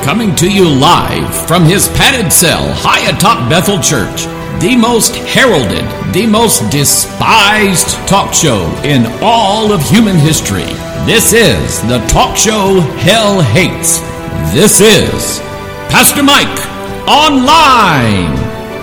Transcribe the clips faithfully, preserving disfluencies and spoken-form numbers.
coming to you live from his padded cell high atop Bethel Church, the most heralded, the most despised talk show in all of human history. This is the talk show hell hates. This is Pastor Mike Online.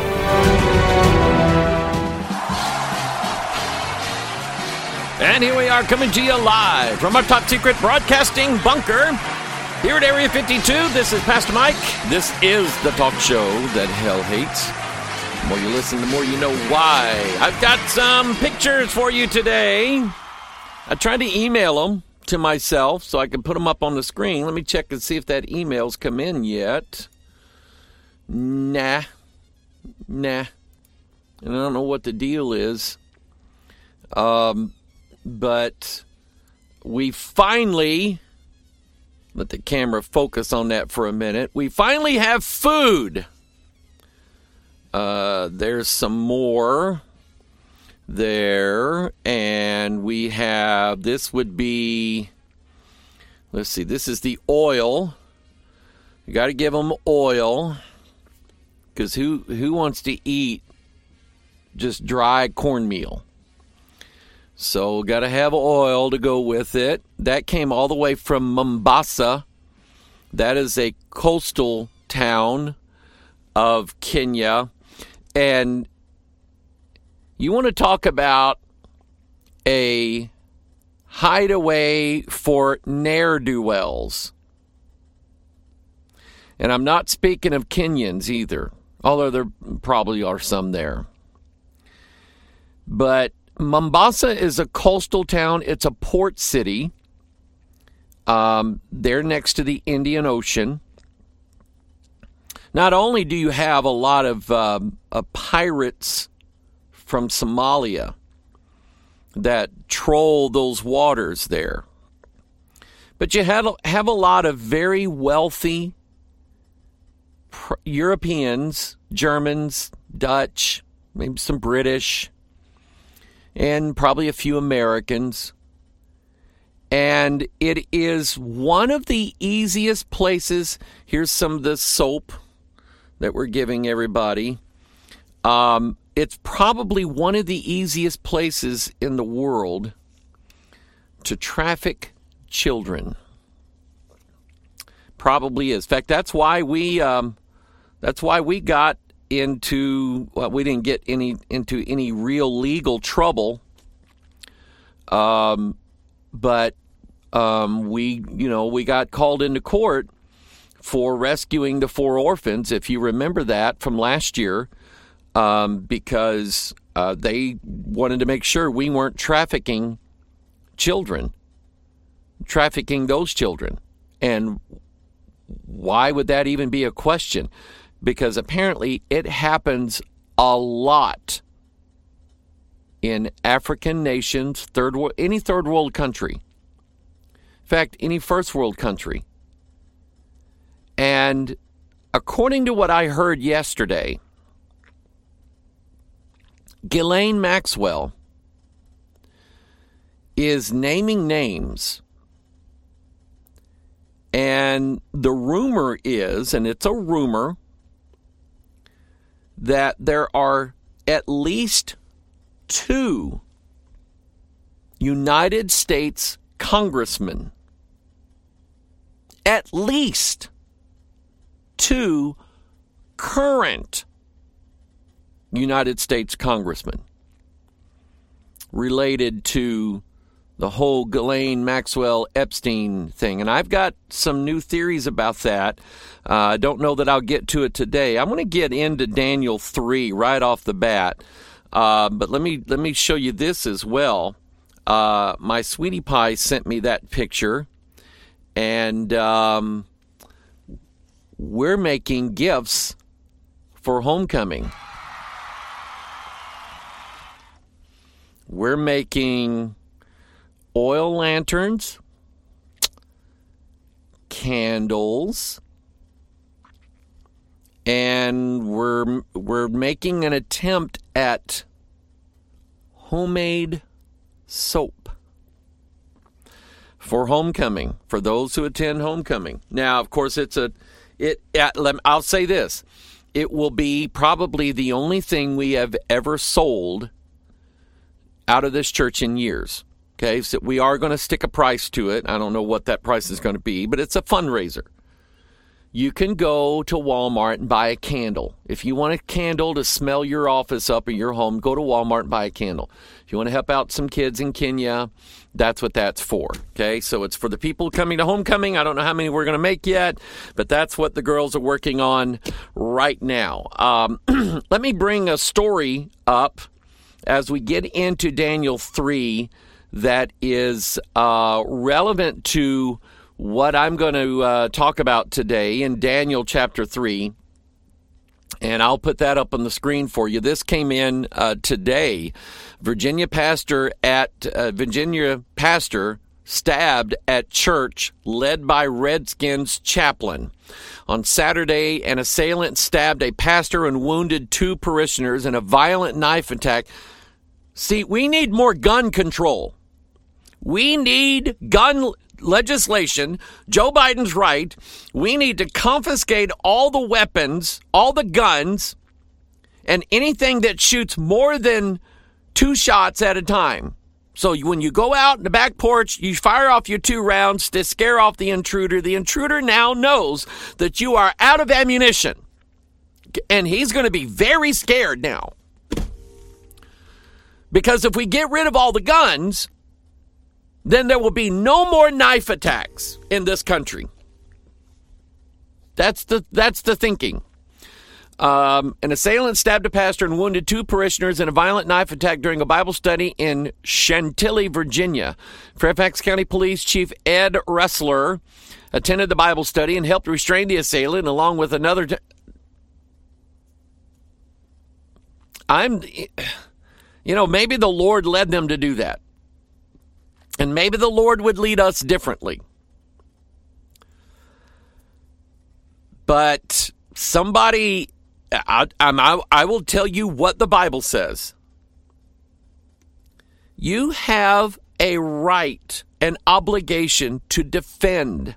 And here we are coming to you live from our top secret broadcasting bunker here at Area fifty-two. This is Pastor Mike. This is the talk show that hell hates. The more you listen, the more you know why. I've got some pictures for you today. I tried to email them to myself so I can put them up on the screen. Let me check and see if that email's come in yet. Nah. Nah. And I don't know what the deal is. Um, but we finally... Let the camera focus on that for a minute. We finally have food. Uh, there's some more there. And we have, this would be, let's see, this is the oil. You got to give them oil. Because who, who wants to eat just dry cornmeal? So, got to have oil to go with it. That came all the way from Mombasa. That is a coastal town of Kenya. And you want to talk about a hideaway for ne'er-do-wells. And I'm not speaking of Kenyans either, although there probably are some there. But Mombasa is a coastal town. It's a port city. Um, they're next to the Indian Ocean. Not only do you have a lot of um, uh, pirates from Somalia that troll those waters there, but you have, have a lot of very wealthy pr- Europeans, Germans, Dutch, maybe some British, and probably a few Americans. And it is one of the easiest places. Here's some of the soap that we're giving everybody. Um, it's probably one of the easiest places in the world to traffic children. Probably is. In fact, that's why we um, that's why we got into well, we didn't get any into any real legal trouble, um, but um, we you know we got called into court for rescuing the four orphans, if you remember that from last year, um, because uh, they wanted to make sure we weren't trafficking children, trafficking those children, and why would that even be a question? Because apparently it happens a lot in African nations, third world, any third world country. In fact, any first world country. And according to what I heard yesterday, Ghislaine Maxwell is naming names. And the rumor is, and it's a rumor, that there are at least two United States congressmen, at least two current United States congressmen related to the whole Ghislaine Maxwell Epstein thing. And I've got some new theories about that. Uh, I don't know that I'll get to it today. I'm going to get into Daniel three right off the bat. Uh, but let me let me show you this as well. Uh, my sweetie pie sent me that picture. And um, we're making gifts for homecoming. We're making oil lanterns, candles, and we're we're making an attempt at homemade soap for homecoming, for those who attend homecoming. Now, of course, it's a It, I'll say this. It will be probably the only thing we have ever sold out of this church in years. Okay, so we are going to stick a price to it. I don't know what that price is going to be, but it's a fundraiser. You can go to Walmart and buy a candle. If you want a candle to smell your office up or your home, go to Walmart and buy a candle. If you want to help out some kids in Kenya, that's what that's for. Okay, so it's for the people coming to homecoming. I don't know how many we're going to make yet, but that's what the girls are working on right now. Um, let me bring a story up as we get into Daniel three that is uh, relevant to what I'm going to uh, talk about today in Daniel chapter three, and I'll put that up on the screen for you. This came in uh, today. Virginia pastor at uh, Virginia pastor stabbed at church led by Redskins chaplain. On Saturday, an assailant stabbed a pastor and wounded two parishioners in a violent knife attack. See, we need more gun control. We need gun legislation. Joe Biden's right. We need to confiscate all the weapons, all the guns, and anything that shoots more than two shots at a time. So when you go out in the back porch, you fire off your two rounds to scare off the intruder. The intruder now knows that you are out of ammunition. And he's going to be very scared now. Because if we get rid of all the guns, then there will be no more knife attacks in this country. That's the that's the thinking. Um, an assailant stabbed a pastor and wounded two parishioners in a violent knife attack during a Bible study in Chantilly, Virginia. Fairfax County Police Chief Ed Ressler attended the Bible study and helped restrain the assailant along with another. T- I'm, you know, maybe the Lord led them to do that. And maybe the Lord would lead us differently. But somebody, I, I, I will tell you what the Bible says. You have a right, an obligation to defend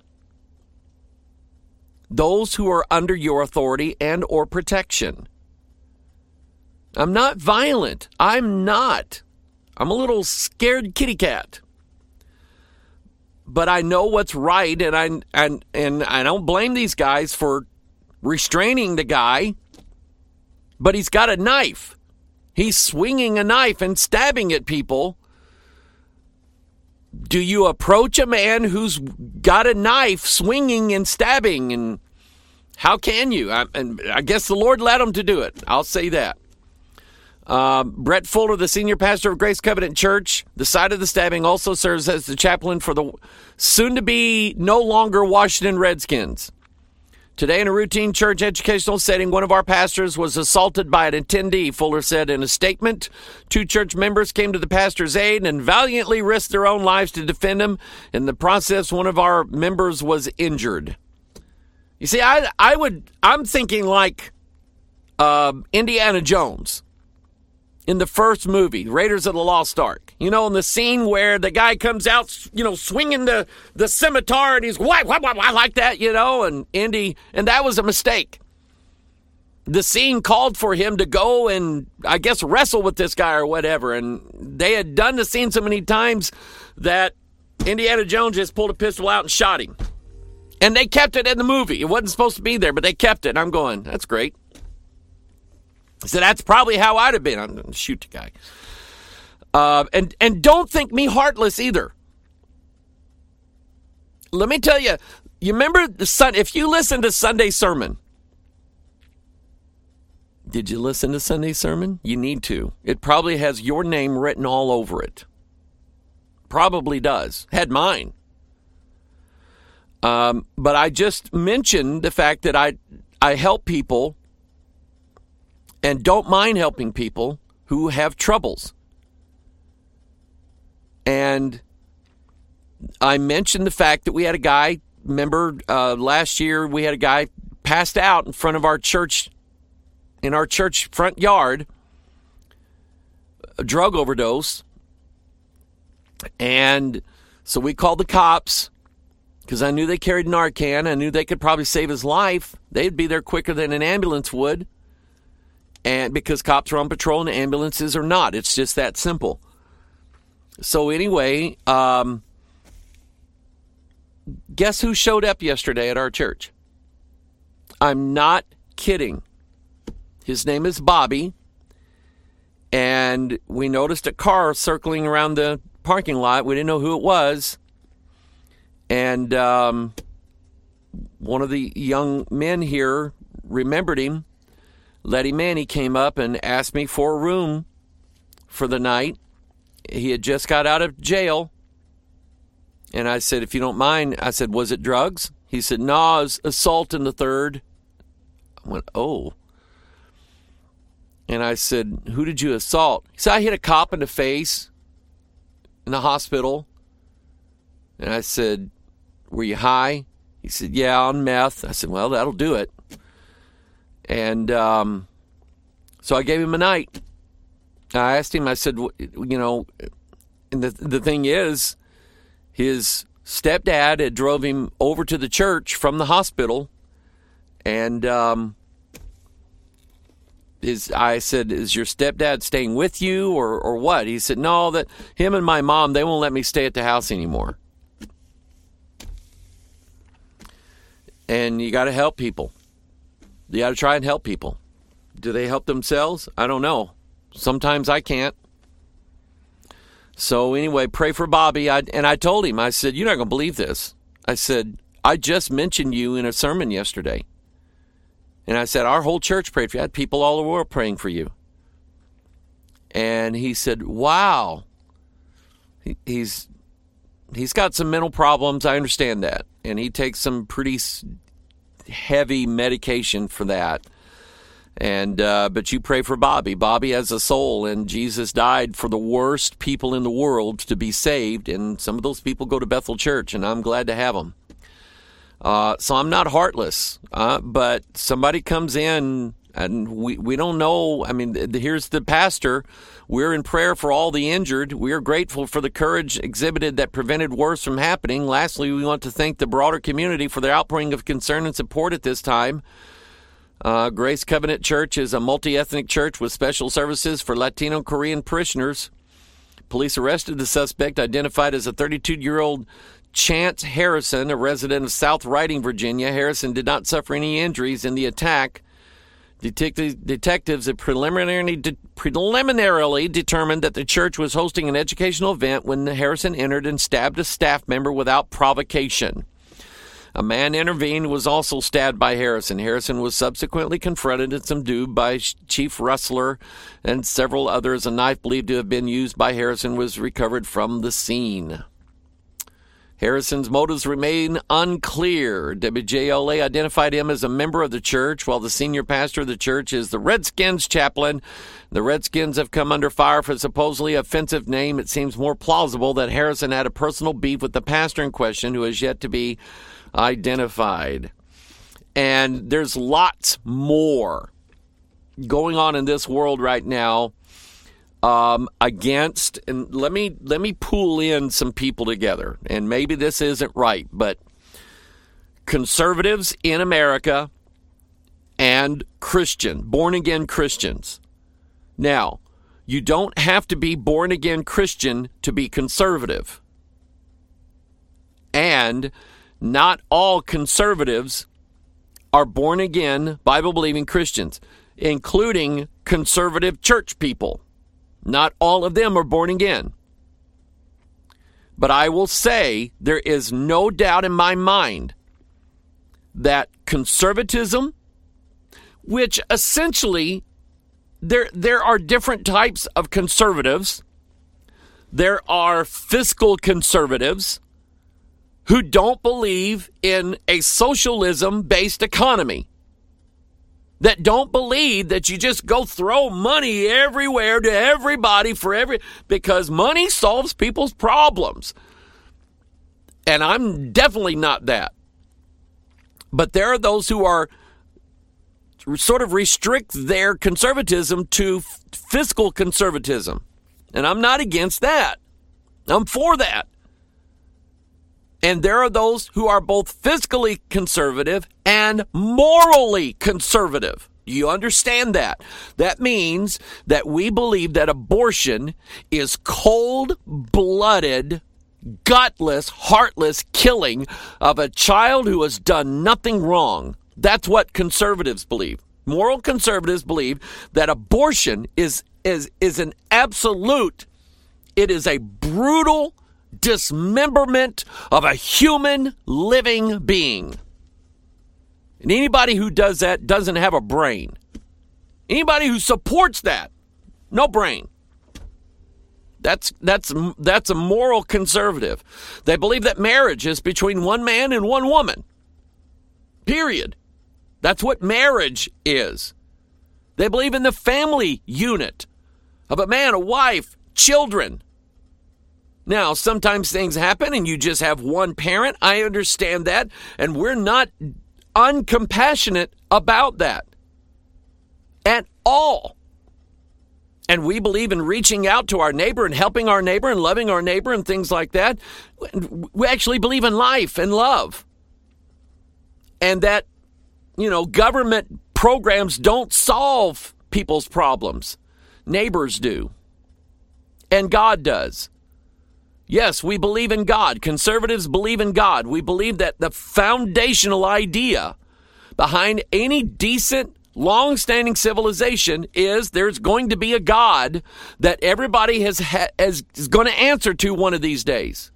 those who are under your authority and or protection. I'm not violent. I'm not. I'm a little scared kitty cat. But I know what's right, and I and and I don't blame these guys for restraining the guy. But he's got a knife. He's swinging a knife and stabbing at people. Do you approach a man who's got a knife swinging and stabbing? And how can you? I, and I guess the Lord led him to do it. I'll say that. Uh, Brett Fuller, the senior pastor of Grace Covenant Church, the site of the stabbing, also serves as the chaplain for the soon-to-be no longer Washington Redskins. Today, in a routine church educational setting, one of our pastors was assaulted by an attendee, Fuller said in a statement. Two church members came to the pastor's aid and valiantly risked their own lives to defend him. In the process, one of our members was injured. You see, I, I would, I'm thinking like uh, Indiana Jones. In the first movie, Raiders of the Lost Ark. You know, in the scene where the guy comes out, you know, swinging the, the scimitar and he's, why, why, why, why, like that, you know, and Indy, and that was a mistake. The scene called for him to go and, I guess, wrestle with this guy or whatever, and they had done the scene so many times that Indiana Jones just pulled a pistol out and shot him. And they kept it in the movie. It wasn't supposed to be there, but they kept it. And I'm going, that's great. So that's probably how I'd have been. I'm going to shoot the guy. Uh, and, and don't think me heartless either. Let me tell you, you remember the sun, if you listen to Sunday sermon, did you listen to Sunday sermon? You need to. It probably has your name written all over it. Probably does. Had mine. Um, but I just mentioned the fact that I I help people and don't mind helping people who have troubles. And I mentioned the fact that we had a guy, remember uh, last year we had a guy passed out in front of our church, in our church front yard, a drug overdose. And so we called the cops. because I knew they carried Narcan. I knew they could probably save his life. They'd be there quicker than an ambulance would. And because cops are on patrol and ambulances are not. It's just that simple. So anyway, um, guess who showed up yesterday at our church? I'm not kidding. His name is Bobby. And we noticed a car circling around the parking lot. We didn't know who it was. And um, one of the young men here remembered him, let him in. He came up and asked me for a room for the night. He had just got out of jail. And I said, if you don't mind, I said, was it drugs? He said, no, it was assault in the third. I went, oh. And I said, who did you assault? He said, I hit a cop in the face in the hospital. And I said, were you high? He said, yeah, on meth. I said, well, that'll do it. And um, so I gave him a night. I asked him, I said, you know, and the, the thing is, his stepdad had drove him over to the church from the hospital. And um, Is I said, is your stepdad staying with you or, or what? He said, no, that him and my mom, they won't let me stay at the house anymore. And you got to help people. You got to try and help people. Do they help themselves? I don't know. Sometimes I can't. So anyway, pray for Bobby. I, and I told him, I said, you're not going to believe this. I said, I just mentioned you in a sermon yesterday. And I said, our whole church prayed for you. I had people all over the world praying for you. And he said, wow. He, he's he's got some mental problems. I understand that. And he takes some pretty heavy medication for that. And uh, but you pray for Bobby. Bobby has a soul, and Jesus died for the worst people in the world to be saved. And some of those people go to Bethel Church, and I'm glad to have them. Uh, so I'm not heartless, uh, but somebody comes in and we, we don't know. I mean, th- here's the pastor. We're in prayer for all the injured. We are grateful for the courage exhibited that prevented worse from happening. Lastly, we want to thank the broader community for their outpouring of concern and support at this time. Uh, Grace Covenant Church is a multi-ethnic church with special services for Latino Korean parishioners. Police arrested the suspect, identified as a thirty-two-year-old Chance Harrison, a resident of South Riding, Virginia. Harrison did not suffer any injuries in the attack. Detective, detectives have preliminarily, de, preliminarily determined that the church was hosting an educational event when Harrison entered and stabbed a staff member without provocation. A man intervened, was also stabbed by Harrison. Harrison was subsequently confronted and subdued by Chief Rustler and several others. A knife believed to have been used by Harrison was recovered from the scene. Harrison's motives remain unclear. W J L A identified him as a member of the church, while the senior pastor of the church is the Redskins chaplain. The Redskins have come under fire for a supposedly offensive name. It seems more plausible that Harrison had a personal beef with the pastor in question, who has yet to be identified. And there's lots more going on in this world right now. Um, against, and let me let me pull in some people together, and maybe this isn't right, but conservatives in America and Christian, born-again Christians. Now, you don't have to be born-again Christian to be conservative. And not all conservatives are born-again, Bible-believing Christians, including conservative church people. Not all of them are born again. But I will say there is no doubt in my mind that conservatism, which essentially there, there are different types of conservatives. There are fiscal conservatives who don't believe in a socialism-based economy, that don't believe that you just go throw money everywhere to everybody for every, because money solves people's problems. And I'm definitely not that. But there are those who are sort of restrict their conservatism to f- fiscal conservatism. And I'm not against that. I'm for that. And there are those who are both fiscally conservative and morally conservative. You understand that? That means that we believe that abortion is cold-blooded, gutless, heartless killing of a child who has done nothing wrong. That's what conservatives believe. Moral conservatives believe that abortion is is is an absolute, it is a brutal dismemberment of a human living being. And anybody who does that doesn't have a brain. Anybody who supports that, no brain. That's that's that's a moral conservative. They believe that marriage is between one man and one woman. Period. That's what marriage is. They believe in the family unit of a man, a wife, children. Now, sometimes things happen and you just have one parent. I understand that. And we're not uncompassionate about that at all. And we believe in reaching out to our neighbor and helping our neighbor and loving our neighbor and things like that. We actually believe in life and love. And that, you know, government programs don't solve people's problems. Neighbors do. And God does. Yes, we believe in God. Conservatives believe in God. We believe that the foundational idea behind any decent, long-standing civilization is there's going to be a God that everybody has, ha- has is going to answer to one of these days.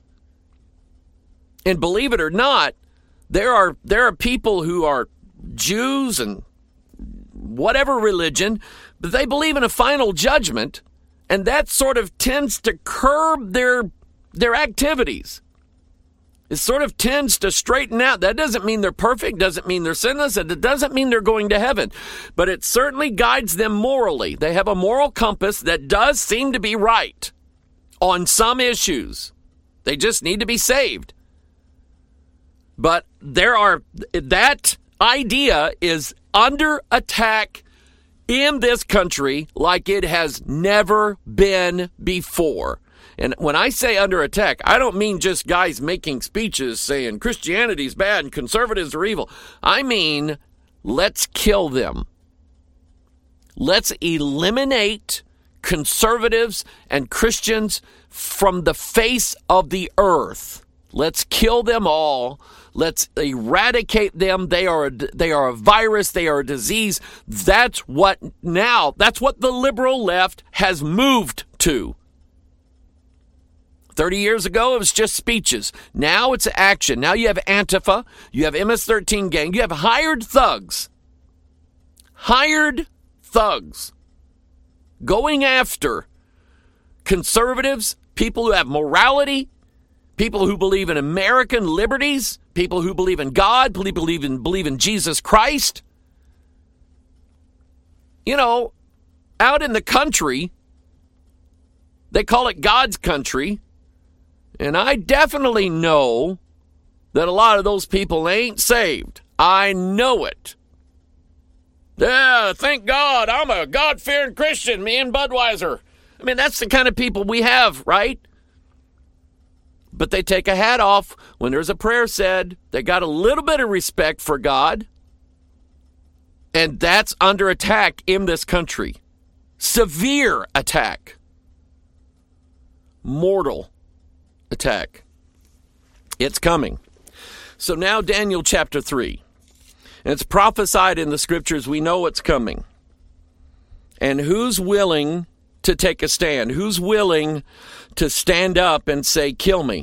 And believe it or not, there are there are people who are Jews and whatever religion, but they believe in a final judgment, and that sort of tends to curb their their activities. It sort of tends to straighten out. That doesn't mean they're perfect, doesn't mean they're sinless, and it doesn't mean they're going to heaven, but it certainly guides them morally. They have a moral compass that does seem to be right on some issues. They just need to be saved. But there are, that idea is under attack in this country like it has never been before. And when I say under attack, I don't mean just guys making speeches saying Christianity's bad and conservatives are evil. I mean, let's kill them. Let's eliminate conservatives and Christians from the face of the earth. Let's kill them all. Let's eradicate them. They are a, they are a virus. They are a disease. That's what now, that's what the liberal left has moved to. thirty years ago, it was just speeches. Now it's action. Now you have Antifa. You have M S thirteen gang. You have hired thugs. Hired thugs going after conservatives, people who have morality, people who believe in American liberties, people who believe in God, believe in, believe in Jesus Christ. You know, out in the country, they call it God's country. And I definitely know that a lot of those people ain't saved. I know it. Yeah, thank God, I'm a God-fearing Christian, me and Budweiser. I mean, that's the kind of people we have, right? But they take a hat off when there's a prayer said. They got a little bit of respect for God. And that's under attack in this country. Severe attack. Mortal attack. It's coming. So now Daniel chapter three. And it's prophesied in the scriptures. We know it's coming. And who's willing to take a stand? Who's willing to stand up and say, kill me?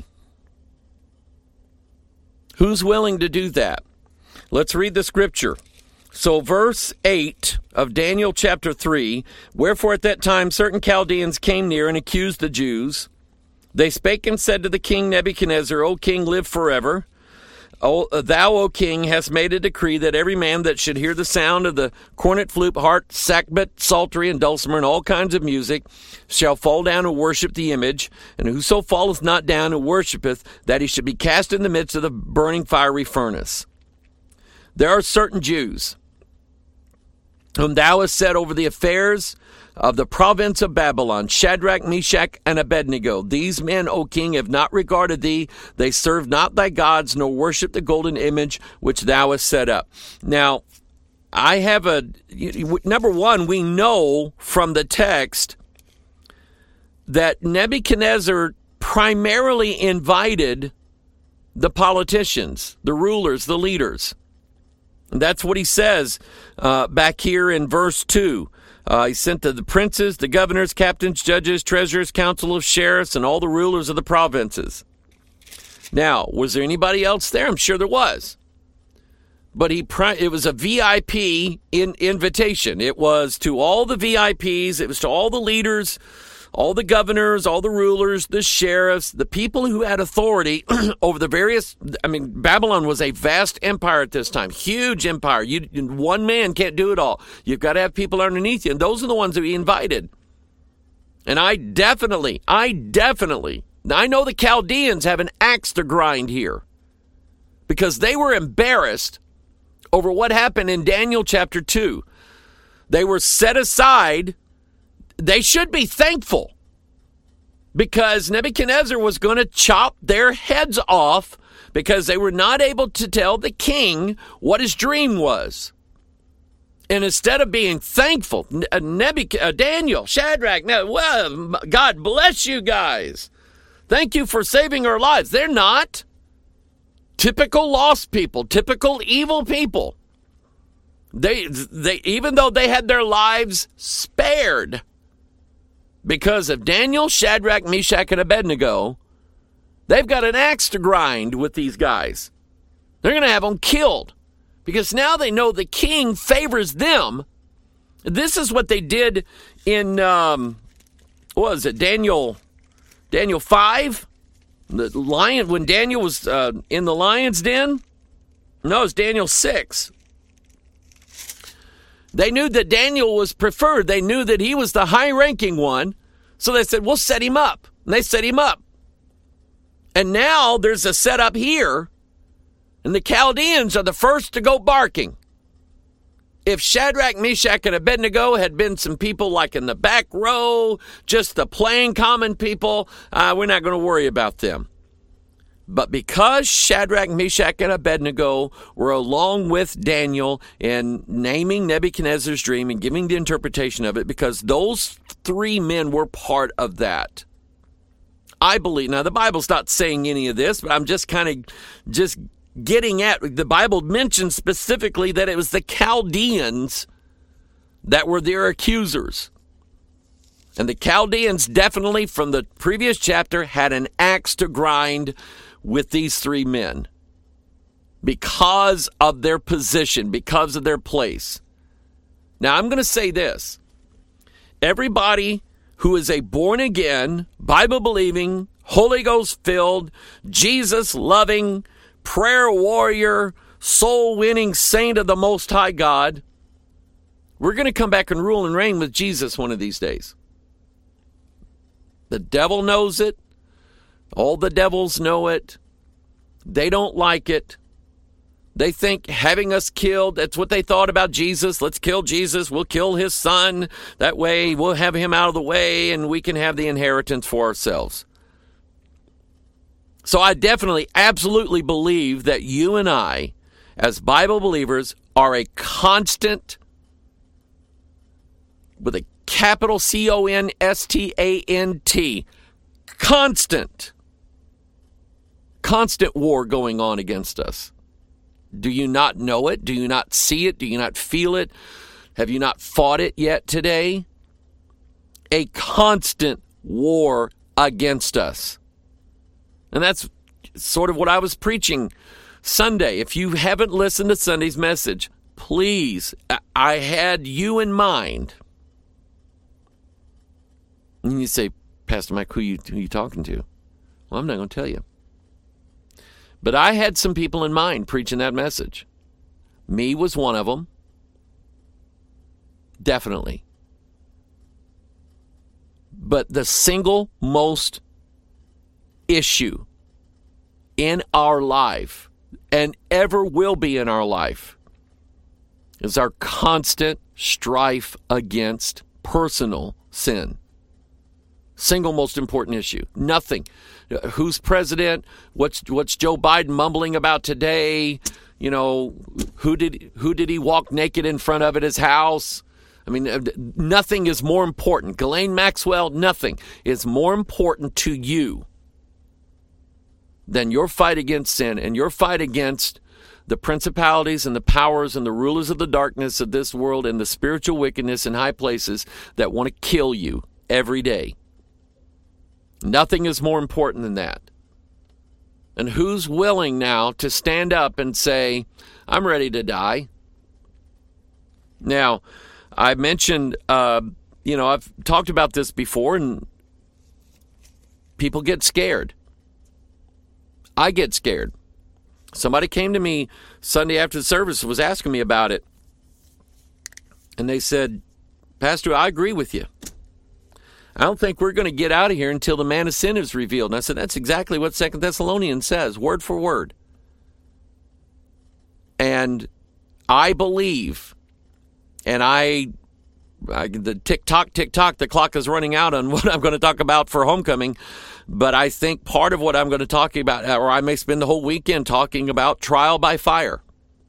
Who's willing to do that? Let's read the scripture. So verse eight of Daniel chapter three, wherefore at that time certain Chaldeans came near and accused the Jews. They spake and said to the king Nebuchadnezzar, O king, live forever. O, thou, O king, hast made a decree that every man that should hear the sound of the cornet, flute, harp, sackbut, psaltery, and dulcimer, and all kinds of music, shall fall down and worship the image. And whoso falleth not down and worshipeth, that he should be cast in the midst of the burning fiery furnace. There are certain Jews whom thou hast set over the affairs of the province of Babylon, Shadrach, Meshach, and Abednego. These men, O king, have not regarded thee. They serve not thy gods, nor worship the golden image which thou hast set up. Now, I have a, number one, we know from the text that Nebuchadnezzar primarily invited the politicians, the rulers, the leaders. And that's what he says uh, back here in verse two. Uh, he sent to the princes, the governors, captains, judges, treasurers, council of sheriffs, and all the rulers of the provinces. Now, was there anybody else there? I'm sure there was. But he it was a V I P in, invitation. It was to all the V I Ps. It was to all the leaders, all the governors, all the rulers, the sheriffs, the people who had authority over the various, I mean, Babylon was a vast empire at this time, huge empire. You, one man can't do it all. You've got to have people underneath you, and those are the ones that he invited. And I definitely, I definitely, I know the Chaldeans have an axe to grind here because they were embarrassed over what happened in Daniel chapter two. They were set aside. They should be thankful because Nebuchadnezzar was going to chop their heads off because they were not able to tell the king what his dream was. And instead of being thankful, Nebuchadnezzar, Daniel, Shadrach, well, God bless you guys. Thank you for saving our lives. They're not. Typical lost people, typical evil people. They, they, even though they had their lives spared because of Daniel, Shadrach, Meshach, and Abednego, they've got an axe to grind with these guys. They're going to have them killed because now they know the king favors them. This is what they did in, um, what was it, Daniel, Daniel five? The lion, when Daniel was uh, in the lion's den? No, it's Daniel six. They knew that Daniel was preferred. They knew that he was the high-ranking one. So they said, we'll set him up. And they set him up. And now there's a setup here. And the Chaldeans are the first to go barking. If Shadrach, Meshach, and Abednego had been some people like in the back row, just the plain common people, uh, we're not going to worry about them. But because Shadrach, Meshach, and Abednego were along with Daniel in naming Nebuchadnezzar's dream and giving the interpretation of it, because those three men were part of that. I believe, now the Bible's not saying any of this, but I'm just kind of just getting at, the Bible mentions specifically that it was the Chaldeans that were their accusers. And the Chaldeans definitely, from the previous chapter, had an axe to grind with these three men because of their position, because of their place. Now, I'm going to say this. Everybody who is a born-again, Bible-believing, Holy Ghost-filled, Jesus-loving, prayer warrior, soul-winning saint of the Most High God, we're going to come back and rule and reign with Jesus one of these days. The devil knows it. All the devils know it. They don't like it. They think having us killed, that's what they thought about Jesus. Let's kill Jesus. We'll kill his son. That way we'll have him out of the way and we can have the inheritance for ourselves. So I definitely, absolutely believe that you and I, as Bible believers, are a constant, with a capital C O N S T A N T, constant, constant war going on against us. Do you not know it? Do you not see it? Do you not feel it? Have you not fought it yet today? A constant war against us. And that's sort of what I was preaching Sunday. If you haven't listened to Sunday's message, please, I had you in mind. And you say, Pastor Mike, who you, who you talking to? Well, I'm not going to tell you. But I had some people in mind preaching that message. Me was one of them. Definitely. But the single most issue in our life, and ever will be in our life, is our constant strife against personal sin. Single most important issue. Nothing. Who's president? What's what's Joe Biden mumbling about today? You know, who did who did he walk naked in front of at his house? I mean, nothing is more important. Ghislaine Maxwell, nothing is more important to you than your fight against sin and your fight against the principalities and the powers and the rulers of the darkness of this world and the spiritual wickedness in high places that want to kill you every day. Nothing is more important than that. And who's willing now to stand up and say, I'm ready to die? Now, I mentioned, uh, you know, I've talked about this before, and people get scared. I get scared. Somebody came to me Sunday after the service, was asking me about it. And they said, Pastor, I agree with you. I don't think we're going to get out of here until the man of sin is revealed. And I said, that's exactly what Second Thessalonians says, word for word. And I believe, and I, I the tick-tock, tick-tock, the clock is running out on what I'm going to talk about for homecoming. But I think part of what I'm going to talk about, or I may spend the whole weekend talking about trial by fire.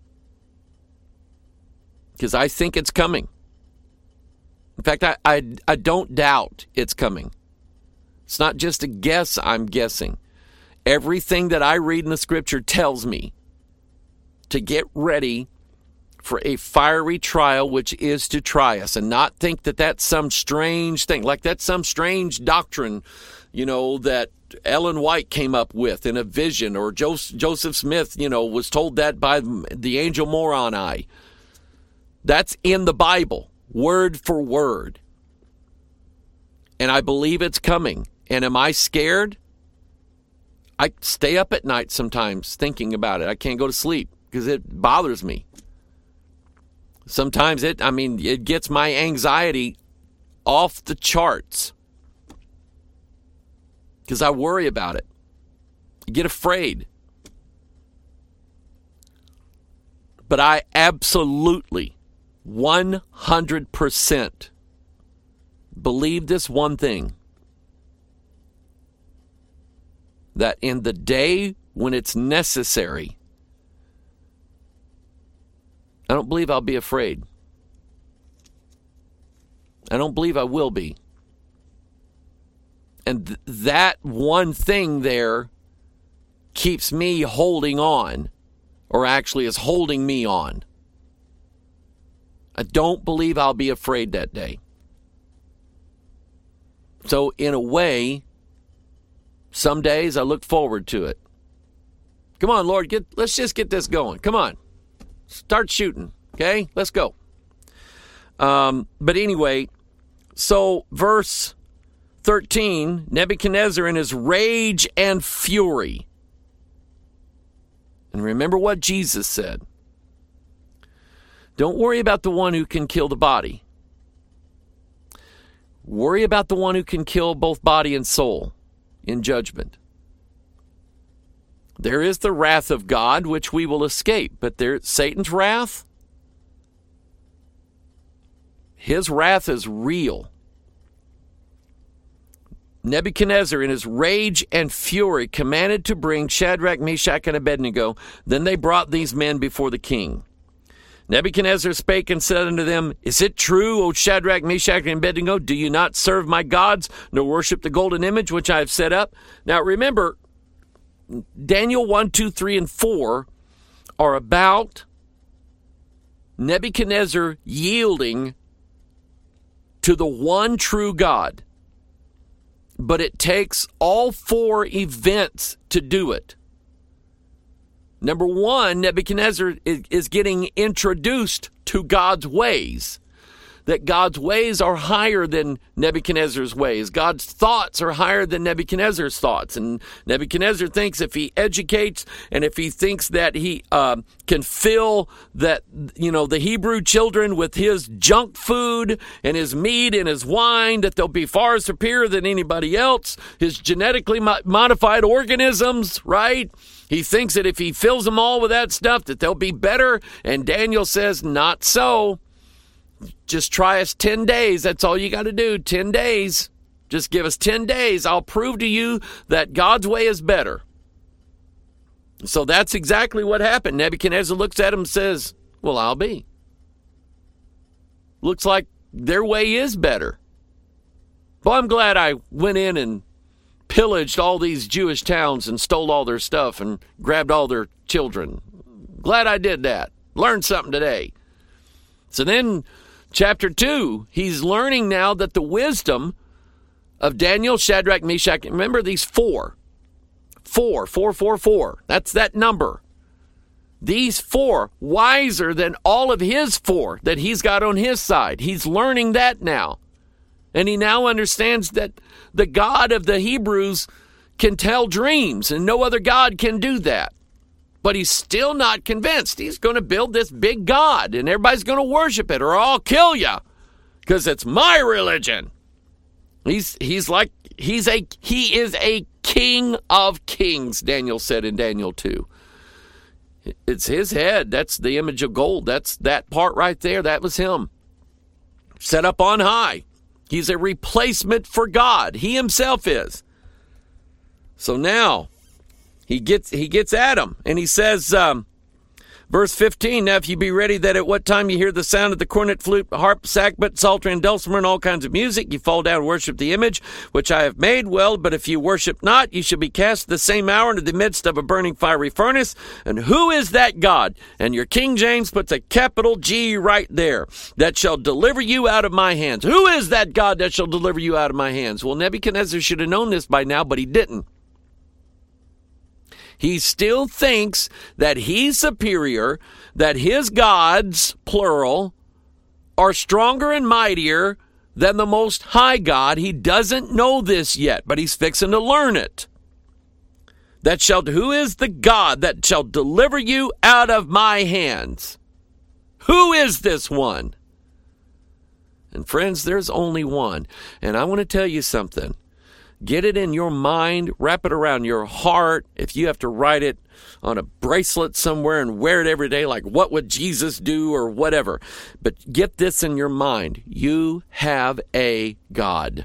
Because I think it's coming. In fact, I, I, I don't doubt it's coming. It's not just a guess I'm guessing. Everything that I read in the scripture tells me to get ready for a fiery trial, which is to try us, and not think that that's some strange thing, like that's some strange doctrine, you know, that Ellen White came up with in a vision, or Joseph Smith, you know, was told that by the angel Moroni. That's in the Bible, word for word. And I believe it's coming. And am I scared? I stay up at night sometimes thinking about it. I can't go to sleep because it bothers me. Sometimes it, I mean, it gets my anxiety off the charts because I worry about it. I get afraid. But I absolutely, one hundred percent believe this one thing, that in the day when it's necessary, I don't believe I'll be afraid. I don't believe I will be. And th- that one thing there keeps me holding on, or actually is holding me on. I don't believe I'll be afraid that day. So in a way, some days I look forward to it. Come on, Lord, get let's just get this going. Come on. Start shooting, okay? Let's go. Um, but anyway, so verse thirteen, Nebuchadnezzar in his rage and fury. And remember what Jesus said. Don't worry about the one who can kill the body. Worry about the one who can kill both body and soul in judgment. There is the wrath of God, which we will escape. But there, Satan's wrath, his wrath is real. Nebuchadnezzar, in his rage and fury, commanded to bring Shadrach, Meshach, and Abednego. Then they brought these men before the king. Nebuchadnezzar spake and said unto them, Is it true, O Shadrach, Meshach, and Abednego? Do you not serve my gods, nor worship the golden image which I have set up? Now remember, Daniel one, two, three, and four are about Nebuchadnezzar yielding to the one true God. But it takes all four events to do it. Number one, Nebuchadnezzar is getting introduced to God's ways. that God's ways are higher than Nebuchadnezzar's ways. God's thoughts are higher than Nebuchadnezzar's thoughts. And Nebuchadnezzar thinks if he educates and if he thinks that he uh, can fill that, you know, the Hebrew children with his junk food and his meat and his wine, that they'll be far superior than anybody else. His genetically mo- modified organisms, right? He thinks that if he fills them all with that stuff, that they'll be better. And Daniel says, not so. Just try us ten days. That's all you got to do. ten days. Just give us ten days. I'll prove to you that God's way is better. So that's exactly what happened. Nebuchadnezzar looks at him and says, well, I'll be. Looks like their way is better. Boy, I'm glad I went in and pillaged all these Jewish towns and stole all their stuff and grabbed all their children. Glad I did that. Learned something today. So then, chapter two, he's learning now that the wisdom of Daniel, Shadrach, Meshach, remember these four. Four, four, four, four. That's that number. These four, wiser than all of his four that he's got on his side. He's learning that now. And he now understands that the God of the Hebrews can tell dreams, and no other God can do that. But he's still not convinced. He's going to build this big God, and everybody's going to worship it, or I'll kill you, because it's my religion. He's he's like he's a he is a king of kings. Daniel said in Daniel two. It's his head. That's the image of gold. That's that part right there. That was him, set up on high. He's a replacement for God. He himself is. So now he gets he gets at him, and he says, um, verse fifteen, now if you be ready that at what time you hear the sound of the cornet, flute, harp, sackbut, psaltery, and dulcimer, and all kinds of music, you fall down and worship the image which I have made. Well, but if you worship not, you shall be cast the same hour into the midst of a burning fiery furnace. And who is that God? And your King James puts a capital G right there. That shall deliver you out of my hands. Who is that God that shall deliver you out of my hands? Well, Nebuchadnezzar should have known this by now, but he didn't. He still thinks that he's superior, that his gods, plural, are stronger and mightier than the Most High God. He doesn't know this yet, but he's fixing to learn it. That shall, who is the God that shall deliver you out of my hands? Who is this one? And friends, there's only one. And I want to tell you something. Get it in your mind, wrap it around your heart. If you have to write it on a bracelet somewhere and wear it every day, like what would Jesus do or whatever. But get this in your mind. You have a God.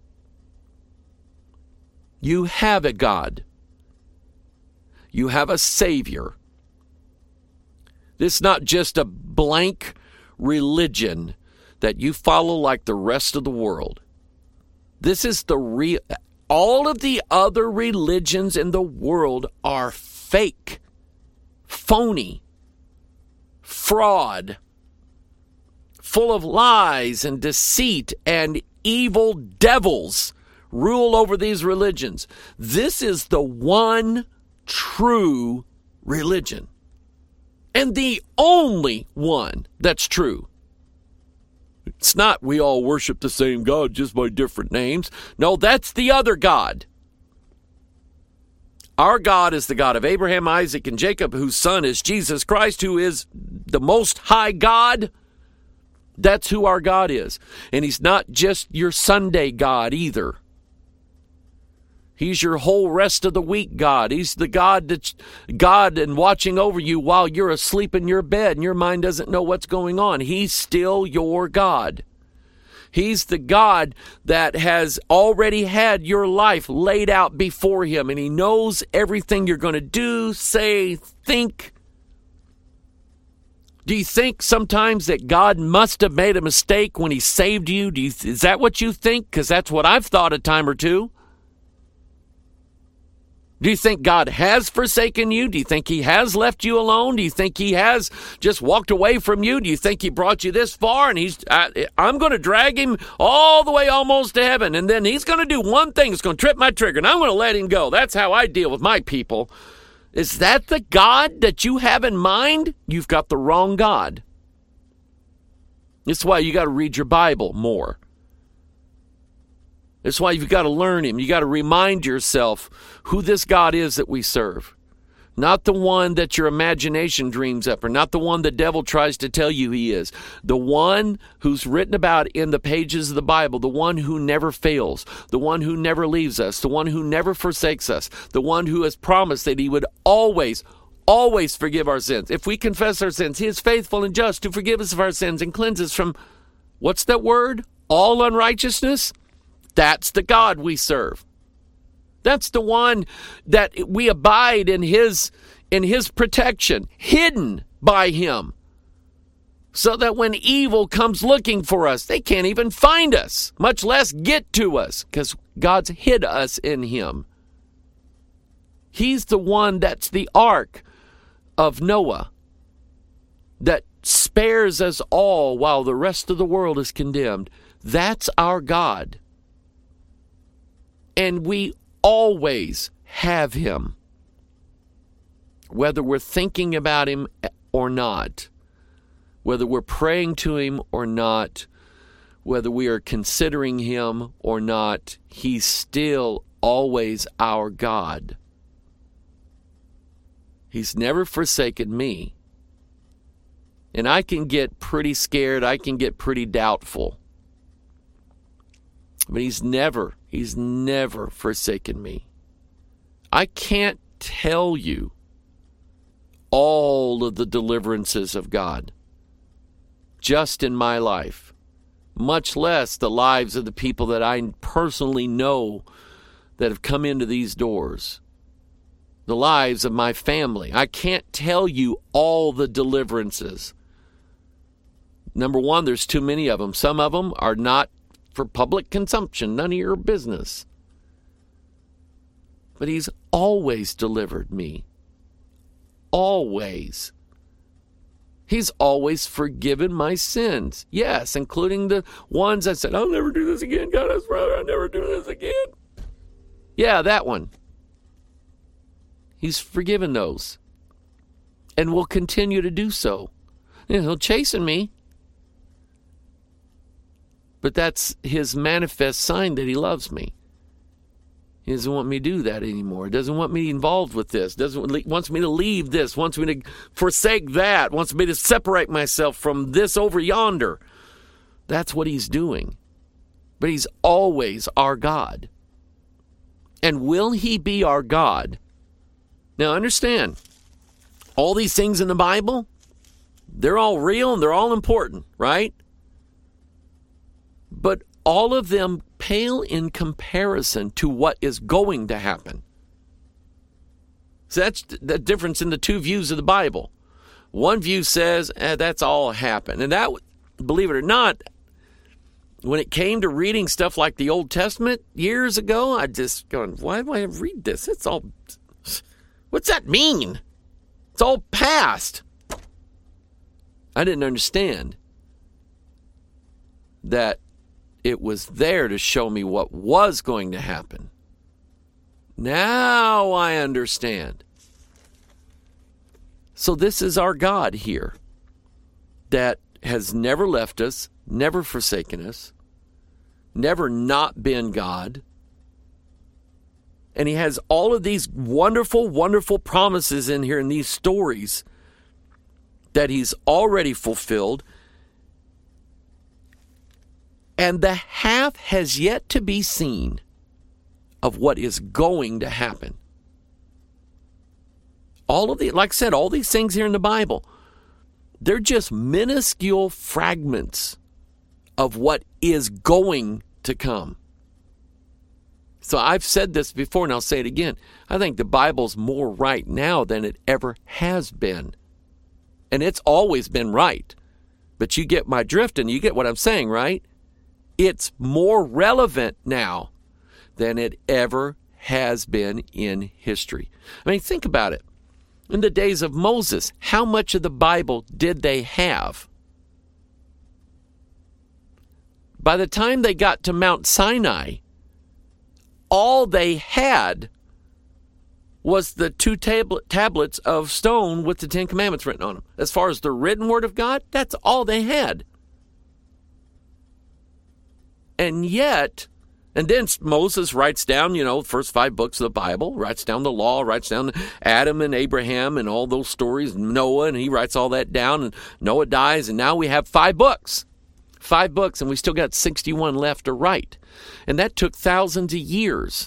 You have a God. You have a Savior. This is not just a blank religion that you follow like the rest of the world. This is the real. All of the other religions in the world are fake, phony, fraud, full of lies and deceit, and evil devils rule over these religions. This is the one true religion, and the only one that's true. It's not we all worship the same God just by different names. No, that's the other God. Our God is the God of Abraham, Isaac, and Jacob, whose son is Jesus Christ, who is the Most High God. That's who our God is. And he's not just your Sunday God either. He's your whole rest of the week God. He's the God that's God and watching over you while you're asleep in your bed and your mind doesn't know what's going on. He's still your God. He's the God that has already had your life laid out before him, and he knows everything you're going to do, say, think. Do you think sometimes that God must have made a mistake when he saved you? Do you is that what you think? Because that's what I've thought a time or two. Do you think God has forsaken you? Do you think he has left you alone? Do you think he has just walked away from you? Do you think he brought you this far and he's, I, I'm going to drag him all the way almost to heaven, and then he's going to do one thing, it's going to trip my trigger, and I'm going to let him go. That's how I deal with my people. Is that the God that you have in mind? You've got the wrong God. It's why you got to read your Bible more. It's why you've got to learn him. You got to remind yourself who this God is that we serve. Not the one that your imagination dreams up, or not the one the devil tries to tell you he is. The one who's written about in the pages of the Bible, the one who never fails, the one who never leaves us, the one who never forsakes us, the one who has promised that he would always, always forgive our sins. If we confess our sins, he is faithful and just to forgive us of our sins and cleanse us from, what's that word? All unrighteousness? That's the God we serve. That's the one that we abide in his, in his protection, hidden by him, so that when evil comes looking for us, they can't even find us, much less get to us, because God's hid us in him. He's the one that's the ark of Noah that spares us all while the rest of the world is condemned. That's our God. And we always have him, whether we're thinking about him or not, whether we're praying to him or not, whether we are considering him or not. He's still always our God. He's never forsaken me. And I can get pretty scared. I can get pretty doubtful. But he's never, he's never forsaken me. I can't tell you all of the deliverances of God just in my life, much less the lives of the people that I personally know that have come into these doors, the lives of my family. I can't tell you all the deliverances. Number one, there's too many of them. Some of them are not for public consumption, none of your business. But he's always delivered me. Always. He's always forgiven my sins. Yes, including the ones I said, I'll never do this again. God, I swear I'll never do this again. Yeah, that one. He's forgiven those. And will continue to do so. And he'll chasten me. But that's his manifest sign that he loves me. He doesn't want me to do that anymore. He doesn't want me involved with this. Doesn't wants me to leave this. Wants me to forsake that. Wants me to separate myself from this over yonder. That's what he's doing. But he's always our God. And will he be our God? Now understand, all these things in the Bible, they're all real and they're all important, right? But all of them pale in comparison to what is going to happen. So that's the difference in the two views of the Bible. One view says, eh, that's all happened. And that, believe it or not, when it came to reading stuff like the Old Testament years ago, I just going, why do I read this? It's all, what's that mean? It's all past. I didn't understand that it was there to show me what was going to happen. Now I understand. So this is our God here that has never left us, never forsaken us, never not been God. And he has all of these wonderful, wonderful promises in here in these stories that he's already fulfilled. And the half has yet to be seen of what is going to happen. All of the, like I said, all these things here in the Bible, they're just minuscule fragments of what is going to come. So I've said this before and I'll say it again. I think the Bible's more right now than it ever has been. And it's always been right. But you get my drift and you get what I'm saying, right? It's more relevant now than it ever has been in history. I mean, think about it. In the days of Moses, how much of the Bible did they have? By the time they got to Mount Sinai, all they had was the two tab- tablets of stone with the Ten Commandments written on them. As far as the written Word of God, that's all they had. And yet, and then Moses writes down, you know, the first five books of the Bible, writes down the law, writes down Adam and Abraham and all those stories, Noah, and he writes all that down, and Noah dies, and now we have five books. Five books, and we still got sixty-one left to write. And that took thousands of years.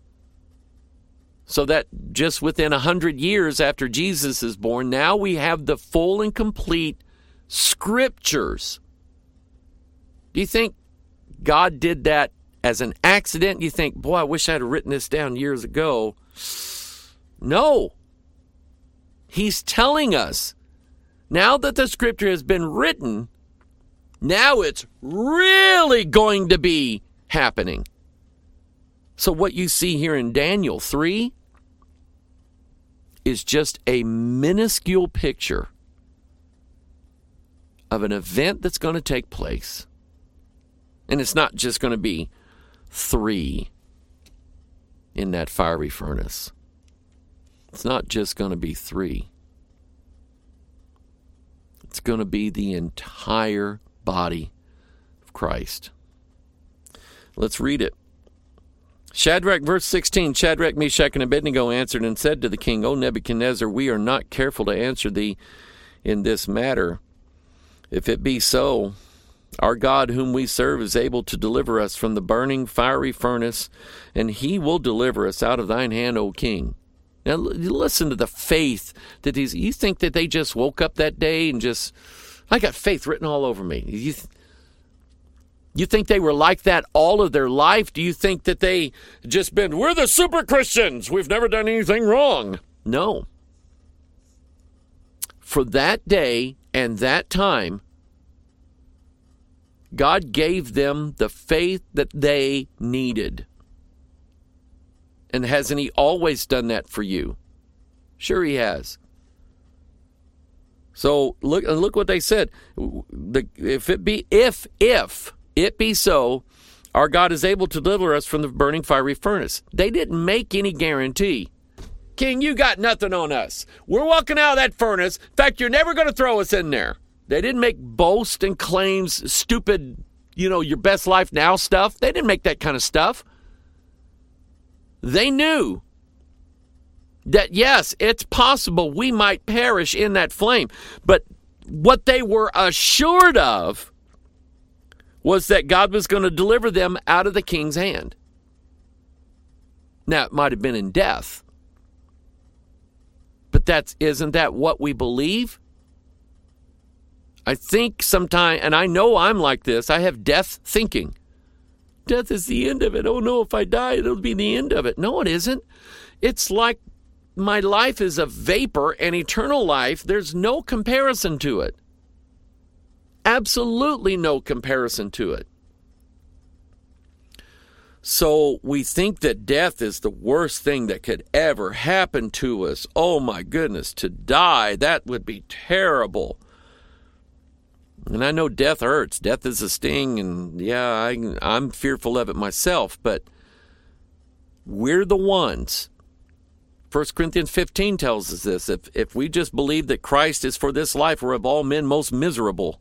So that just within one hundred years after Jesus is born, now we have the full and complete Scriptures. Do you think God did that as an accident? You think, boy, I wish I had written this down years ago. No. He's telling us, now that the Scripture has been written, now it's really going to be happening. So what you see here in Daniel three is just a minuscule picture of an event that's going to take place. And it's not just going to be three in that fiery furnace. It's not just going to be three. It's going to be the entire body of Christ. Let's read it. Shadrach, verse sixteen, Shadrach, Meshach, and Abednego answered and said to the king, O Nebuchadnezzar, we are not careful to answer thee in this matter. If it be so, our God whom we serve is able to deliver us from the burning fiery furnace, and he will deliver us out of thine hand, O king. Now listen to the faith that these, you think that they just woke up that day and just, I got faith written all over me. You You think they were like that all of their life? Do you think that they just been, we're the super Christians, we've never done anything wrong? No. For that day and that time, God gave them the faith that they needed. And hasn't he always done that for you? Sure he has. So look, look what they said. The, if it be, if, if, it be so, our God is able to deliver us from the burning fiery furnace. They didn't make any guarantee. King, you got nothing on us. We're walking out of that furnace. In fact, you're never going to throw us in there. They didn't make boast and claims, stupid, you know, your best life now stuff. They didn't make that kind of stuff. They knew that, yes, it's possible we might perish in that flame. But what they were assured of was that God was going to deliver them out of the king's hand. Now, it might have been in death. But that's, isn't that what we believe? I think sometimes, and I know I'm like this, I have death thinking. Death is the end of it. Oh no, if I die, it'll be the end of it. No, it isn't. It's like my life is a vapor, and eternal life, there's no comparison to it. Absolutely no comparison to it. So we think that death is the worst thing that could ever happen to us. Oh my goodness, to die, that would be terrible. And I know death hurts. Death is a sting, and yeah, I, I'm fearful of it myself, but we're the ones. First Corinthians fifteen tells us this. If, if we just believe that Christ is for this life, we're of all men most miserable.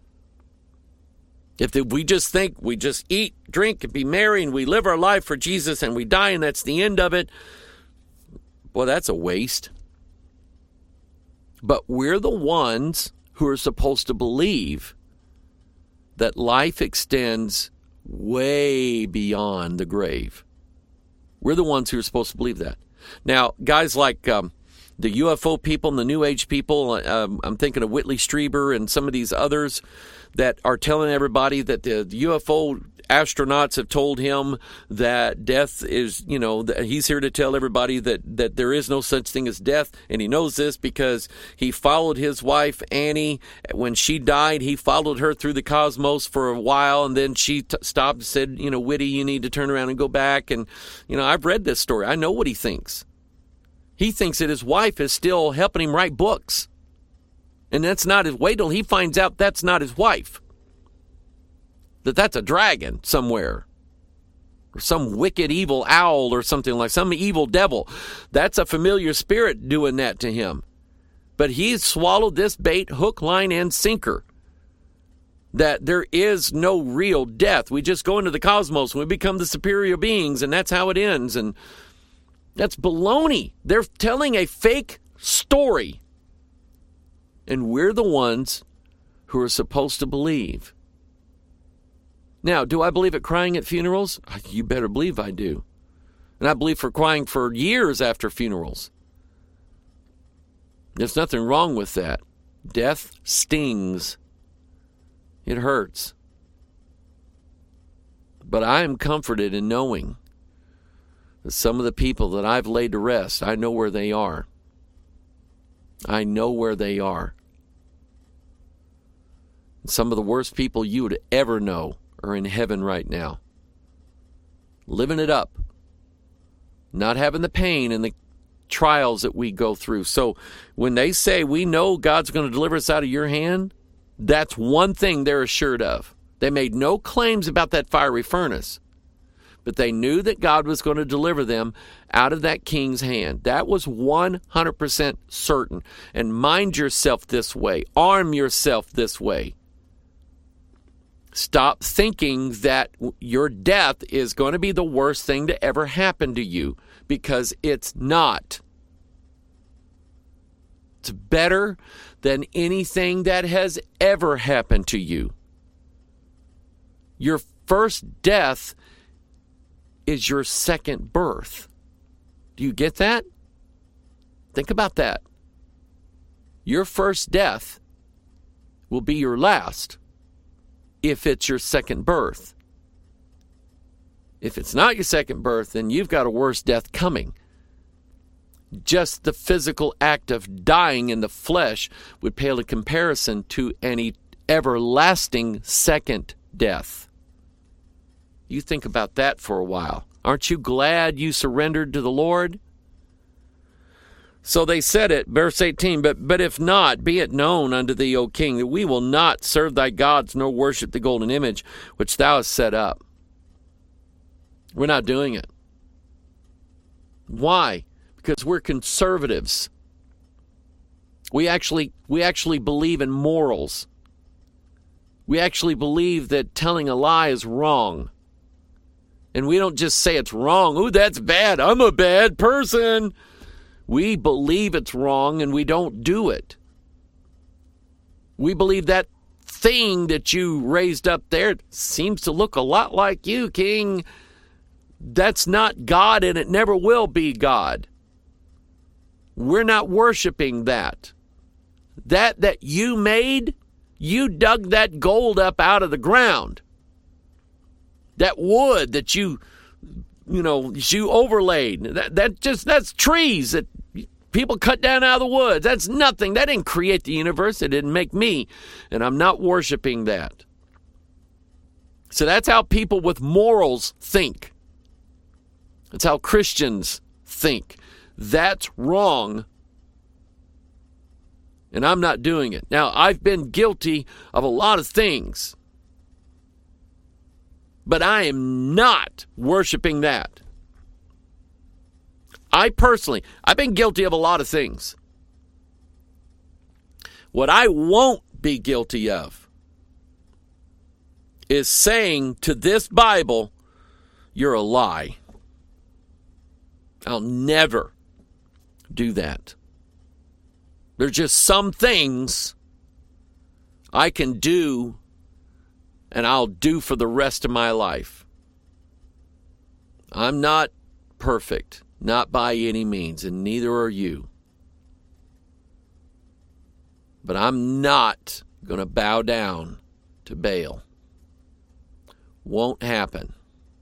If we just think we just eat, drink, and be merry, and we live our life for Jesus, and we die, and that's the end of it, well, that's a waste. But we're the ones who are supposed to believe that life extends way beyond the grave. We're the ones who are supposed to believe that. Now, guys like um, the U F O people and the New Age people, um, I'm thinking of Whitley Strieber and some of these others that are telling everybody that the U F O astronauts have told him that death is, you know, that he's here to tell everybody that, that there is no such thing as death. And he knows this because he followed his wife, Annie. When she died, he followed her through the cosmos for a while. And then she t- stopped and said, you know, Whitty, you need to turn around and go back. And, you know, I've read this story. I know what he thinks. He thinks that his wife is still helping him write books. And that's not his, wait till he finds out that's not his wife. That that's a dragon somewhere. Or some wicked evil owl or something like some evil devil. That's a familiar spirit doing that to him. But he's swallowed this bait hook, line, and sinker. that there is no real death. We just go into the cosmos and we become the superior beings, and that's how it ends. And that's baloney. They're telling a fake story. And we're the ones who are supposed to believe. Now, do I believe at crying at funerals? You better believe I do. And I believe for crying for years after funerals. There's nothing wrong with that. Death stings. It hurts. But I am comforted in knowing that some of the people that I've laid to rest, I know where they are. I know where they are. Some of the worst people you would ever know are in heaven right now. Living it up. Not having the pain and the trials that we go through. So when they say we know God's going to deliver us out of your hand, that's one thing they're assured of. They made no claims about that fiery furnace, but they knew that God was going to deliver them out of that king's hand. That was one hundred percent certain. And mind yourself this way. Arm yourself this way. Stop thinking that your death is going to be the worst thing to ever happen to you, because it's not. It's better than anything that has ever happened to you. Your first death is your second birth. Do you get that? Think about that. Your first death will be your last if it's your second birth. If it's not your second birth, then you've got a worse death coming. Just the physical act of dying in the flesh would pale in comparison to any everlasting second death. You think about that for a while. Aren't you glad you surrendered to the Lord? So they said it, verse eighteen, but, but if not, be it known unto thee, O king, that we will not serve thy gods, nor worship the golden image which thou hast set up. We're not doing it. Why? Because we're conservatives. We actually, we actually believe in morals. We actually believe that telling a lie is wrong. And we don't just say it's wrong. Ooh, that's bad. I'm a bad person. We believe it's wrong and we don't do it. We believe that thing that you raised up there seems to look a lot like you, King. That's not God, and it never will be God. We're not worshiping that. That that you made, you dug that gold up out of the ground. That wood that you, you know, you overlaid, that, that just, that's trees that people cut down out of the woods. That's nothing. That didn't create the universe. It didn't make me. And I'm not worshiping that. So that's how people with morals think. That's how Christians think. That's wrong. And I'm not doing it. Now, I've been guilty of a lot of things. But I am not worshiping that. I personally, I've been guilty of a lot of things. What I won't be guilty of is saying to this Bible, you're a lie. I'll never do that. There's just some things I can do and I'll do for the rest of my life. I'm not perfect, not by any means, and neither are you. But I'm not going to bow down to Baal. Won't happen.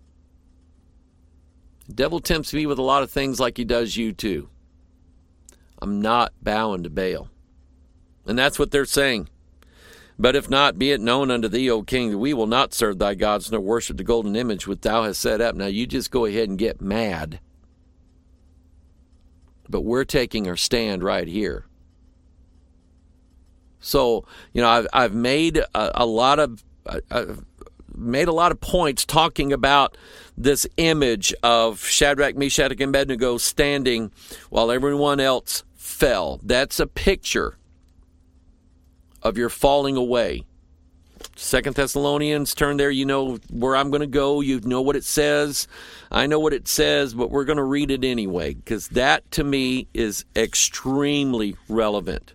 The devil tempts me with a lot of things like he does you too. I'm not bowing to Baal. And that's what they're saying. But if not, be it known unto thee, O king, that we will not serve thy gods, nor worship the golden image which thou hast set up. Now you just go ahead and get mad. But we're taking our stand right here. So, you know, I've I've made a, a lot of I've made a lot of points talking about this image of Shadrach, Meshach, and Abednego standing while everyone else fell. That's a picture of your falling away. Second Thessalonians, turn there. You know where I'm going to go. You know what it says. I know what it says, but we're going to read it anyway, because that, to me, is extremely relevant.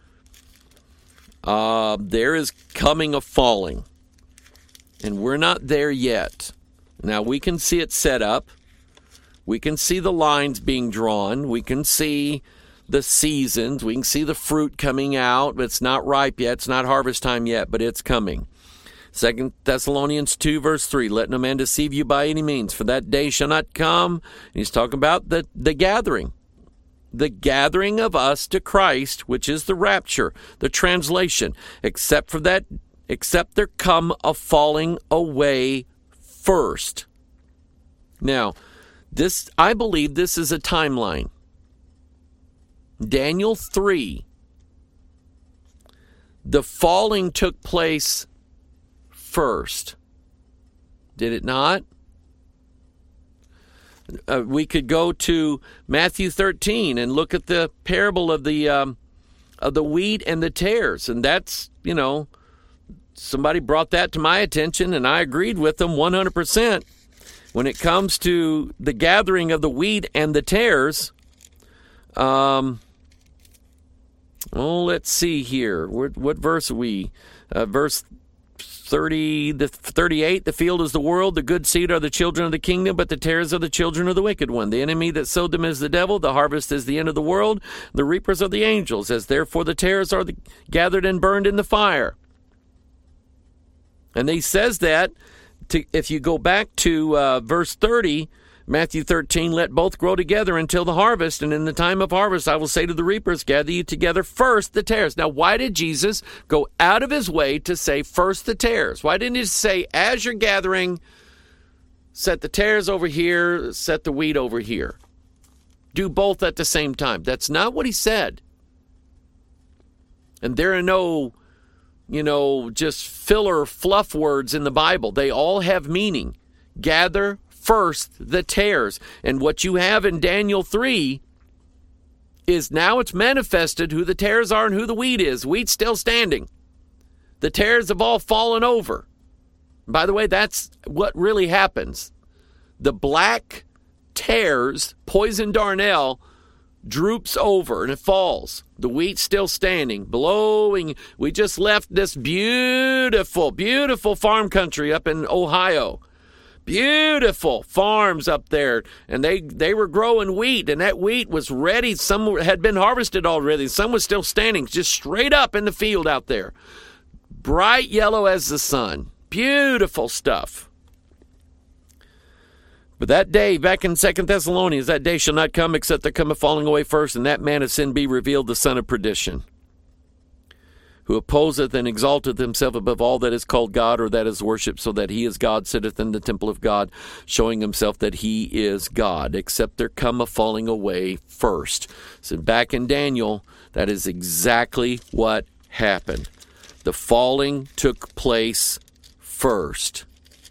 Uh, there is coming a falling, and we're not there yet. Now, we can see it set up. We can see the lines being drawn. We can see the seasons. We can see the fruit coming out. It's not ripe yet. It's not harvest time yet, but it's coming. Second Thessalonians two, verse three, let no man deceive you by any means, for that day shall not come. And he's talking about the, the gathering. The gathering of us to Christ, which is the rapture, the translation, except for that, except there come a falling away first. Now, this, I believe this is a timeline. Daniel three, the falling took place first. Did it not? Uh, we could go to Matthew thirteen and look at the parable of the um, of the wheat and the tares, and that's, you know, somebody brought that to my attention, and I agreed with them one hundred percent. When it comes to the gathering of the wheat and the tares, um, well, let's see here. What, what verse are we? Uh, verse thirty, the thirty-eight, the field is the world, the good seed are the children of the kingdom, but the tares are the children of the wicked one. The enemy that sowed them is the devil, the harvest is the end of the world, the reapers are the angels, as therefore the tares are the, gathered and burned in the fire. And he says that, to, if you go back to uh, verse thirty, Matthew thirteen, let both grow together until the harvest, and in the time of harvest I will say to the reapers, gather you together first the tares. Now, why did Jesus go out of his way to say first the tares? Why didn't he say, as you're gathering, set the tares over here, set the wheat over here? Do both at the same time. That's not what he said. And there are no, you know, just filler fluff words in the Bible. They all have meaning. Gather first the tares. And what you have in Daniel three is now it's manifested who the tares are and who the wheat is. Wheat's still standing. The tares have all fallen over. By the way, that's what really happens. The black tares, poison darnel, droops over and it falls. The wheat's still standing, blowing. We just left this beautiful, beautiful farm country up in Ohio. Beautiful farms up there, and they, they were growing wheat, and that wheat was ready. Some had been harvested already. Some was still standing, just straight up in the field out there. Bright yellow as the sun. Beautiful stuff. But that day, back in Second Thessalonians, that day shall not come except there come a falling away first, and that man of sin be revealed, the son of perdition, who opposeth and exalteth himself above all that is called God or that is worshipped, so that he is God, sitteth in the temple of God, showing himself that he is God, except there come a falling away first. So back in Daniel, that is exactly what happened. The falling took place first.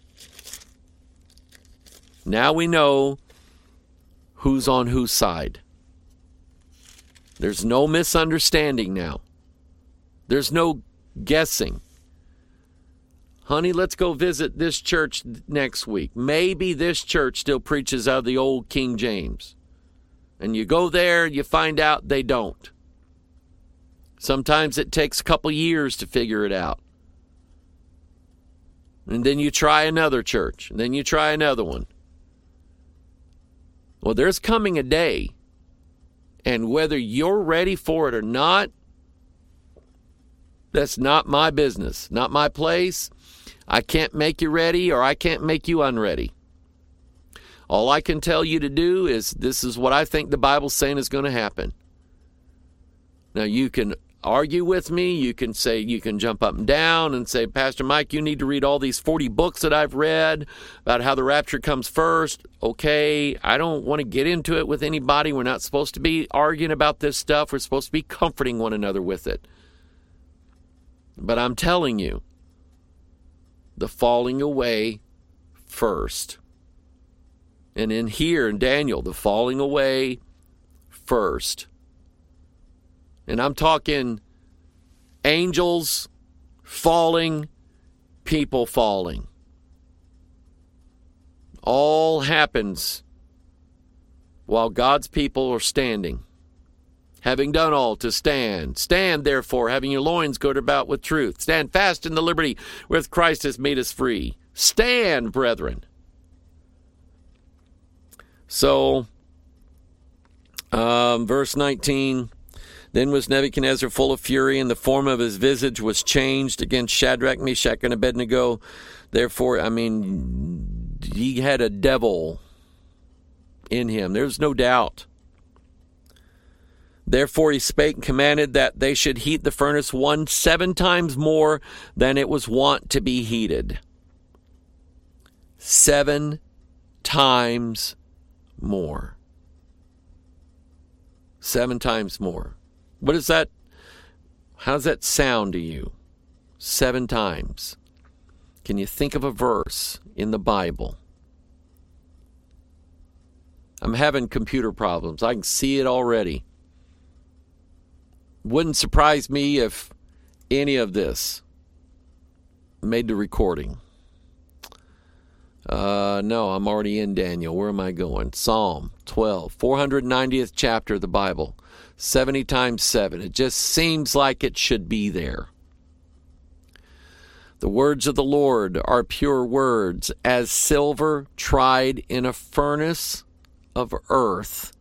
Now we know who's on whose side. There's no misunderstanding now. There's no guessing. Honey, let's go visit this church next week. Maybe this church still preaches out of the old King James. And you go there, you find out they don't. Sometimes it takes a couple years to figure it out. And then you try another church. And then you try another one. Well, there's coming a day, and whether you're ready for it or not, that's not my business, not my place. I can't make you ready, or I can't make you unready. All I can tell you to do is this is what I think the Bible's saying is going to happen. Now, you can argue with me. You can say, you can jump up and down and say, Pastor Mike, you need to read all these forty books that I've read about how the rapture comes first. Okay, I don't want to get into it with anybody. We're not supposed to be arguing about this stuff. We're supposed to be comforting one another with it. But I'm telling you, the falling away first. And in here, in Daniel, the falling away first. And I'm talking angels falling people falling. All happens while God's people are standing. Having done all to stand. Stand, therefore, having your loins girded about with truth. Stand fast in the liberty wherewith Christ has made us free. Stand, brethren. So, um, verse nineteen, then was Nebuchadnezzar full of fury, and the form of his visage was changed against Shadrach, Meshach, and Abednego. Therefore, I mean, he had a devil in him. There's no doubt. Therefore he spake and commanded that they should heat the furnace one seven times more than it was wont to be heated. Seven times more. Seven times more. What is that? How does that sound to you? Seven times. Can you think of a verse in the Bible? I'm having computer problems. I can see it already. Wouldn't surprise me if any of this made the recording. Uh, no, I'm already in Daniel. Where am I going? Psalm twelve, four hundred ninetieth chapter of the Bible. seventy times seven. It just seems like it should be there. The words of the Lord are pure words, as silver tried in a furnace of earth,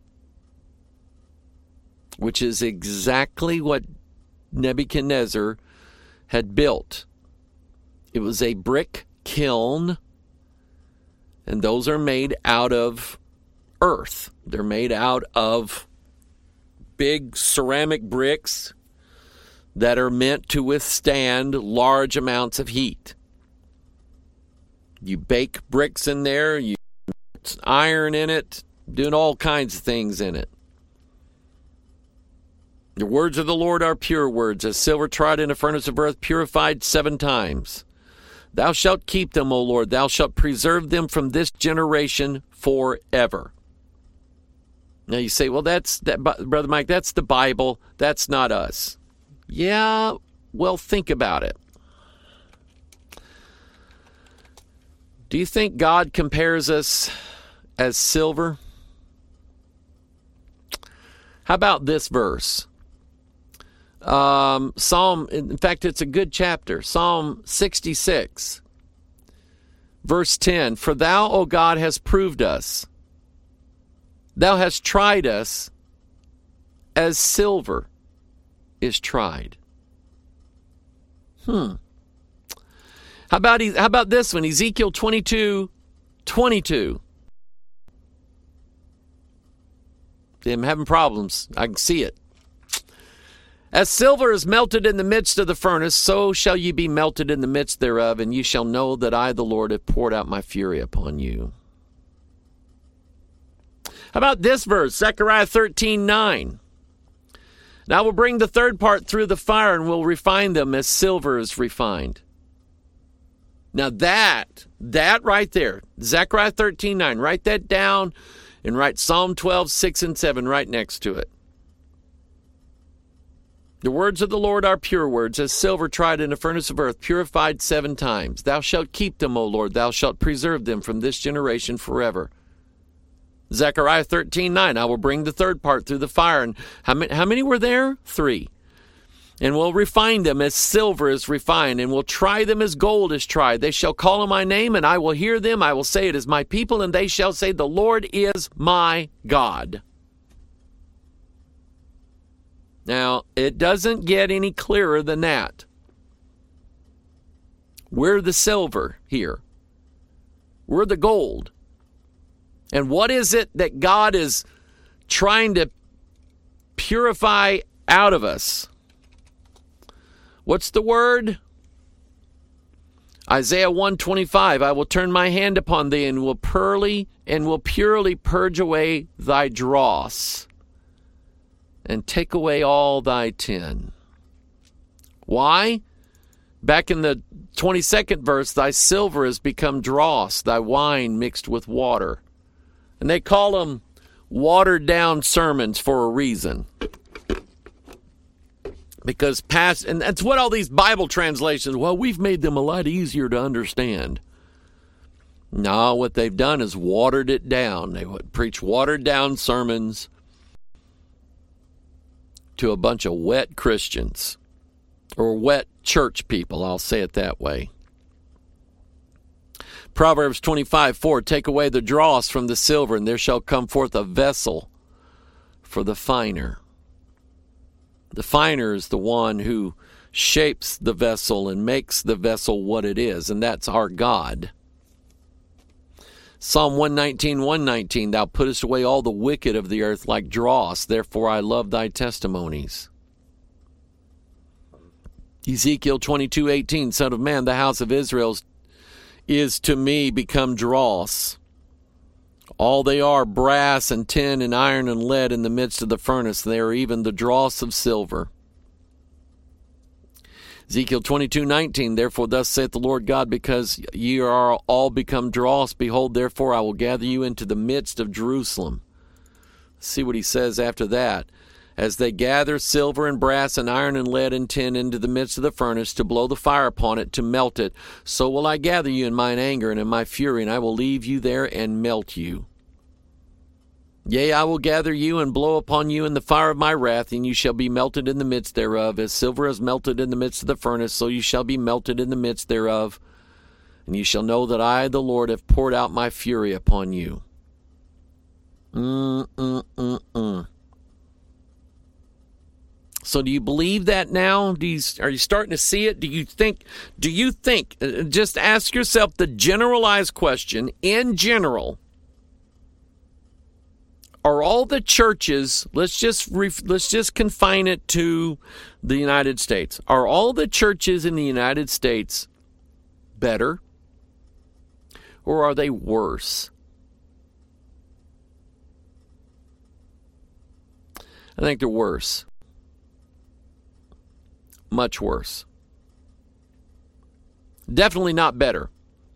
which is exactly what Nebuchadnezzar had built. It was a brick kiln, and those are made out of earth. They're made out of big ceramic bricks that are meant to withstand large amounts of heat. You bake bricks in there, you put iron in it, doing all kinds of things in it. The words of the Lord are pure words, as silver tried in a furnace of earth, purified seven times. Thou shalt keep them, O Lord. Thou shalt preserve them from this generation forever. Now you say, well, that's, that, Brother Mike, that's the Bible. That's not us. Yeah, well, think about it. Do you think God compares us as silver? How about this verse? Um, Psalm, in fact, it's a good chapter. Psalm sixty-six, verse ten. For thou, O God, hast proved us. Thou hast tried us as silver is tried. Hmm. How about, how about this one? Ezekiel twenty-two, twenty-two. I'm having problems. I can see it. As silver is melted in the midst of the furnace, so shall ye be melted in the midst thereof, and ye shall know that I, the Lord, have poured out my fury upon you. How about this verse, Zechariah thirteen, nine? Now I will bring the third part through the fire, and will refine them as silver is refined. Now that, that right there, Zechariah thirteen, nine, write that down and write Psalm twelve, six and seven right next to it. The words of the Lord are pure words, as silver tried in a furnace of earth, purified seven times. Thou shalt keep them, O Lord. Thou shalt preserve them from this generation forever. Zechariah thirteen, nine, I will bring the third part through the fire. And how many, how many were there? Three. And will refine them as silver is refined, and will try them as gold is tried. They shall call on my name, and I will hear them. I will say, it is my people, and they shall say, the Lord is my God. Now, it doesn't get any clearer than that. We're the silver here. We're the gold. And what is it that God is trying to purify out of us? What's the word? Isaiah one twenty-five, I will turn my hand upon thee, and will purely and will purely purge away thy dross, and take away all thy tin. Why? Back in the twenty-second verse, thy silver has become dross, thy wine mixed with water. And they call them watered down sermons for a reason. Because past, and that's what all these Bible translations, well, we've made them a lot easier to understand. No, what they've done is watered it down. They would preach watered down sermons to a bunch of wet Christians, or wet church people, I'll say it that way. Proverbs twenty-five four, take away the dross from the silver, and there shall come forth a vessel for the finer. The finer is the one who shapes the vessel and makes the vessel what it is, and that's our God. Psalm one nineteen, one nineteen, thou puttest away all the wicked of the earth like dross, therefore I love thy testimonies. Ezekiel twenty-two, eighteen, Son of man, the house of Israel is to me become dross. All they are, brass and tin and iron and lead in the midst of the furnace. They are even the dross of silver. Ezekiel twenty-two, nineteen, therefore thus saith the Lord God, because ye are all become dross, behold, therefore I will gather you into the midst of Jerusalem. See what he says after that. As they gather silver and brass and iron and lead and tin into the midst of the furnace to blow the fire upon it, to melt it, so will I gather you in mine anger and in my fury, and I will leave you there and melt you. Yea, I will gather you and blow upon you in the fire of my wrath, and you shall be melted in the midst thereof. As silver is melted in the midst of the furnace, so you shall be melted in the midst thereof. And you shall know that I, the Lord, have poured out my fury upon you. Mm-mm-mm-mm. So do you believe that now? Do you, are you starting to see it? Do you think, do you think, just ask yourself the generalized question, in general, are all the churches, let's just let's just confine it to the United States, are all the churches in the United States better, or are they worse? I think they're worse. Much worse. Definitely not better.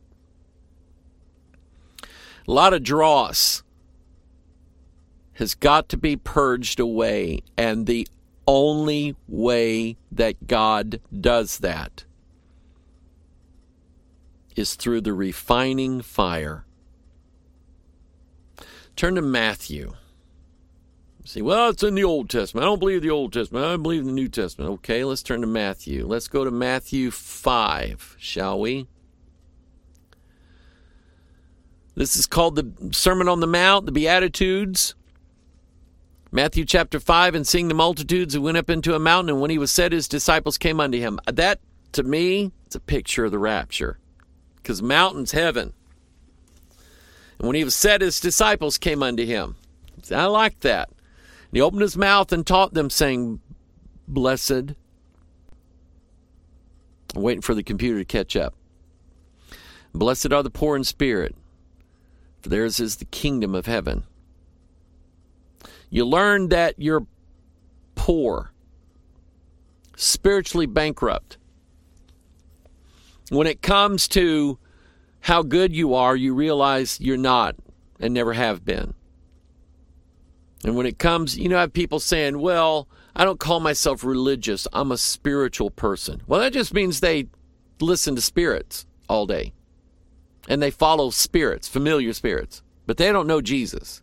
A lot of dross has got to be purged away, and the only way that God does that is through the refining fire. Turn to Matthew. See, well, it's in the Old Testament. I don't believe the Old Testament. I believe the New Testament. Okay, let's turn to Matthew. Let's go to Matthew five, shall we? This is called the Sermon on the Mount, the Beatitudes. Matthew chapter five, and seeing the multitudes, he went up into a mountain, and when he was set, his disciples came unto him. That, to me, it's a picture of the rapture, because mountain's heaven. And when he was set, his disciples came unto him. I like that. And he opened his mouth and taught them, saying, blessed. I'm waiting for the computer to catch up. Blessed are the poor in spirit, for theirs is the kingdom of heaven. You learn that you're poor, spiritually bankrupt. When it comes to how good you are, you realize you're not and never have been. And when it comes, you know, I have people saying, well, I don't call myself religious. I'm a spiritual person. Well, that just means they listen to spirits all day. And they follow spirits, familiar spirits. But they don't know Jesus.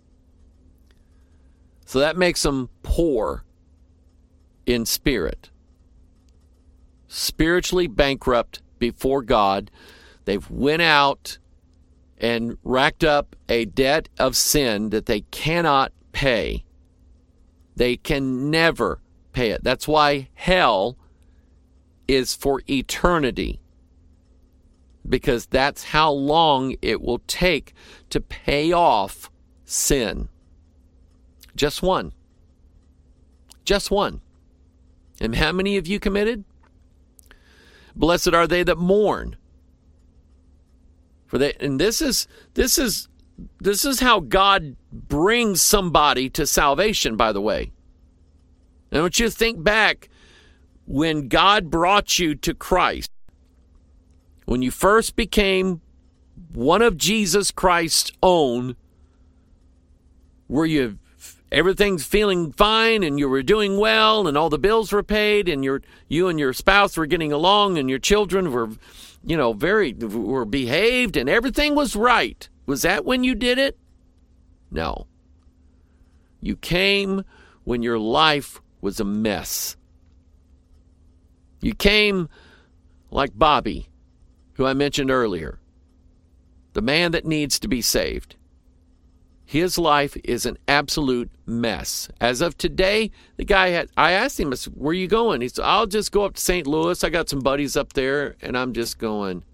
So that makes them poor in spirit. Spiritually bankrupt before God. They've went out and racked up a debt of sin that they cannot pay. They can never pay it. That's why hell is for eternity, because that's how long it will take to pay off sin. Just one. Just one. And how many of you committed? Blessed are they that mourn. For they, and this is this is this is how God brings somebody to salvation, by the way. And I want you to think back when God brought you to Christ. When you first became one of Jesus Christ's own, were you everything's feeling fine and you were doing well and all the bills were paid and your you and your spouse were getting along and your children were, you know, very were behaved and everything was right. Was that when you did it? No. You came when your life was a mess. You came like Bobby, who I mentioned earlier, the man that needs to be saved. His life is an absolute mess. As of today, the guy had, I asked him, I said, where are you going? He said, I'll just go up to Saint Louis. I got some buddies up there. And I'm just going,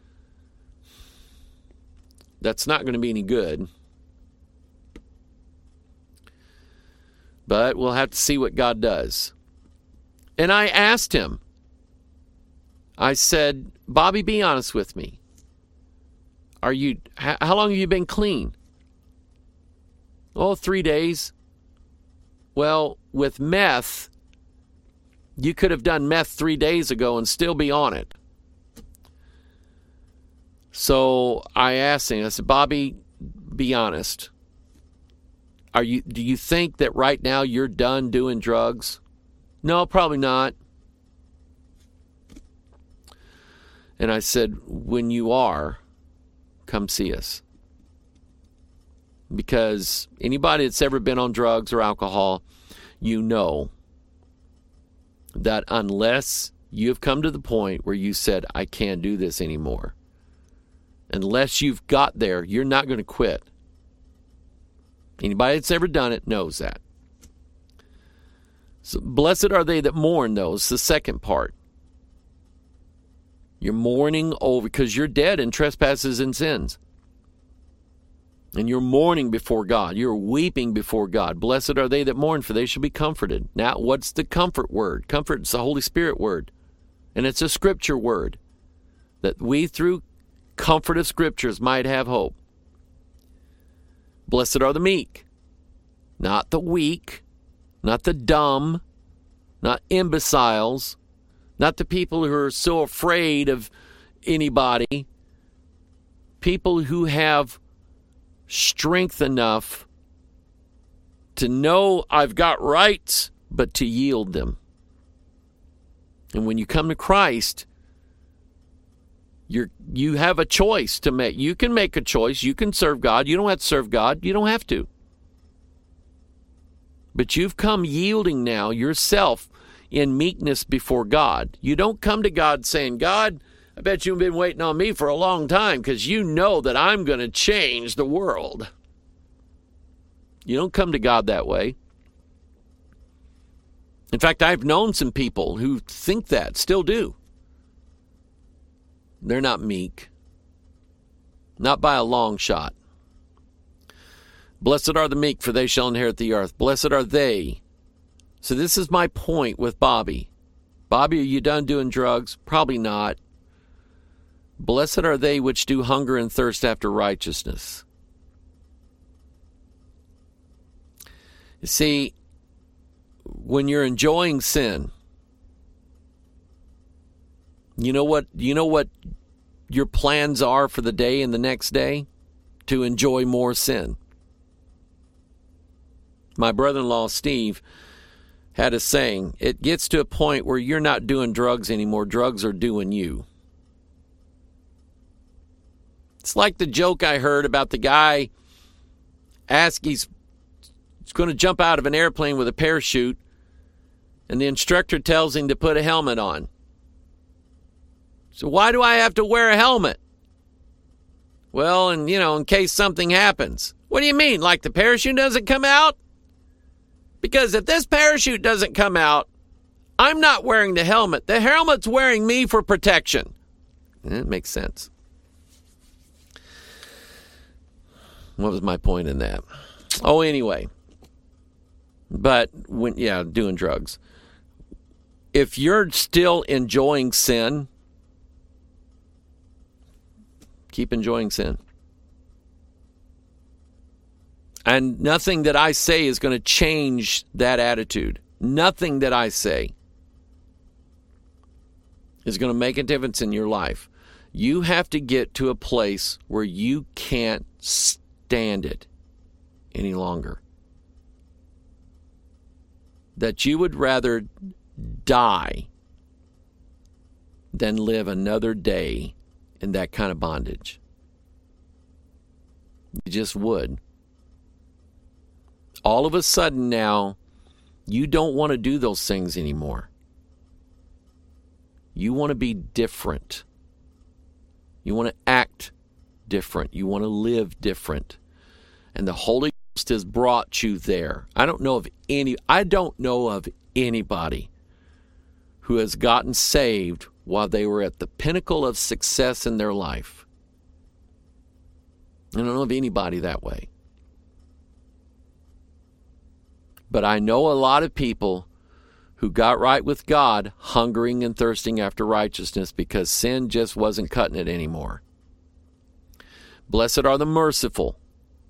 that's not going to be any good. But we'll have to see what God does. And I asked him, I said, Bobby, be honest with me. Are you, how long have you been clean? Oh, three days. Well, with meth, you could have done meth three days ago and still be on it. So I asked him, I said, Bobby, be honest. Are you, do you think that right now you're done doing drugs? No, probably not. And I said, when you are, come see us. Because anybody that's ever been on drugs or alcohol, you know that unless you have come to the point where you said, I can't do this anymore, unless you've got there, you're not going to quit. Anybody that's ever done it knows that. So blessed are they that mourn, though. It's the second part. You're mourning over because you're dead in trespasses and sins. And you're mourning before God. You're weeping before God. Blessed are they that mourn, for they shall be comforted. Now, what's the comfort word? Comfort is the Holy Spirit word. And it's a scripture word. That we, through comfort of scriptures, might have hope. Blessed are the meek. Not the weak. Not the dumb. Not imbeciles. Not the people who are so afraid of anybody. People who have strength enough to know I've got rights, but to yield them. And when you come to Christ, you're, you have a choice to make. You can make a choice. You can serve God. You don't have to serve God. You don't have to. But you've come yielding now yourself in meekness before God. You don't come to God saying, God, I bet you've been waiting on me for a long time because you know that I'm going to change the world. You don't come to God that way. In fact, I've known some people who think that, still do. They're not meek. Not by a long shot. Blessed are the meek, for they shall inherit the earth. Blessed are they. So this is my point with Bobby. Bobby, are you done doing drugs? Probably not. Blessed are they which do hunger and thirst after righteousness. You see, when you're enjoying sin, you know what, you know what your plans are for the day and the next day? To enjoy more sin. My brother-in-law, Steve, had a saying, it gets to a point where you're not doing drugs anymore. Drugs are doing you. It's like the joke I heard about the guy ask, he's, he's going to jump out of an airplane with a parachute, and the instructor tells him to put a helmet on. So why do I have to wear a helmet? Well, and you know, in case something happens. What do you mean? Like the parachute doesn't come out? Because if this parachute doesn't come out, I'm not wearing the helmet. The helmet's wearing me for protection. And it makes sense. What was my point in that? Oh, anyway. But, when yeah, doing drugs. If you're still enjoying sin, keep enjoying sin. And nothing that I say is going to change that attitude. Nothing that I say is going to make a difference in your life. You have to get to a place where you can't stand it any longer. that you would rather die than live another day in that kind of bondage. You just would. All of a sudden now, you don't want to do those things anymore. You want to be different. You want to act different. You want to live different. And the Holy Ghost has brought you there. I don't know of any, I don't know of anybody who has gotten saved while they were at the pinnacle of success in their life. I don't know of anybody that way. But I know a lot of people who got right with God, hungering and thirsting after righteousness because sin just wasn't cutting it anymore. Blessed are the merciful,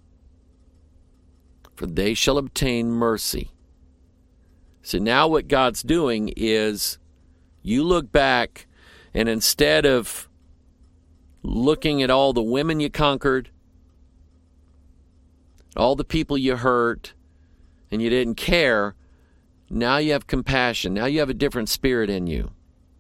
for they shall obtain mercy. So now what God's doing is you look back, and instead of looking at all the women you conquered, all the people you hurt, and you didn't care, now you have compassion. Now you have a different spirit in you.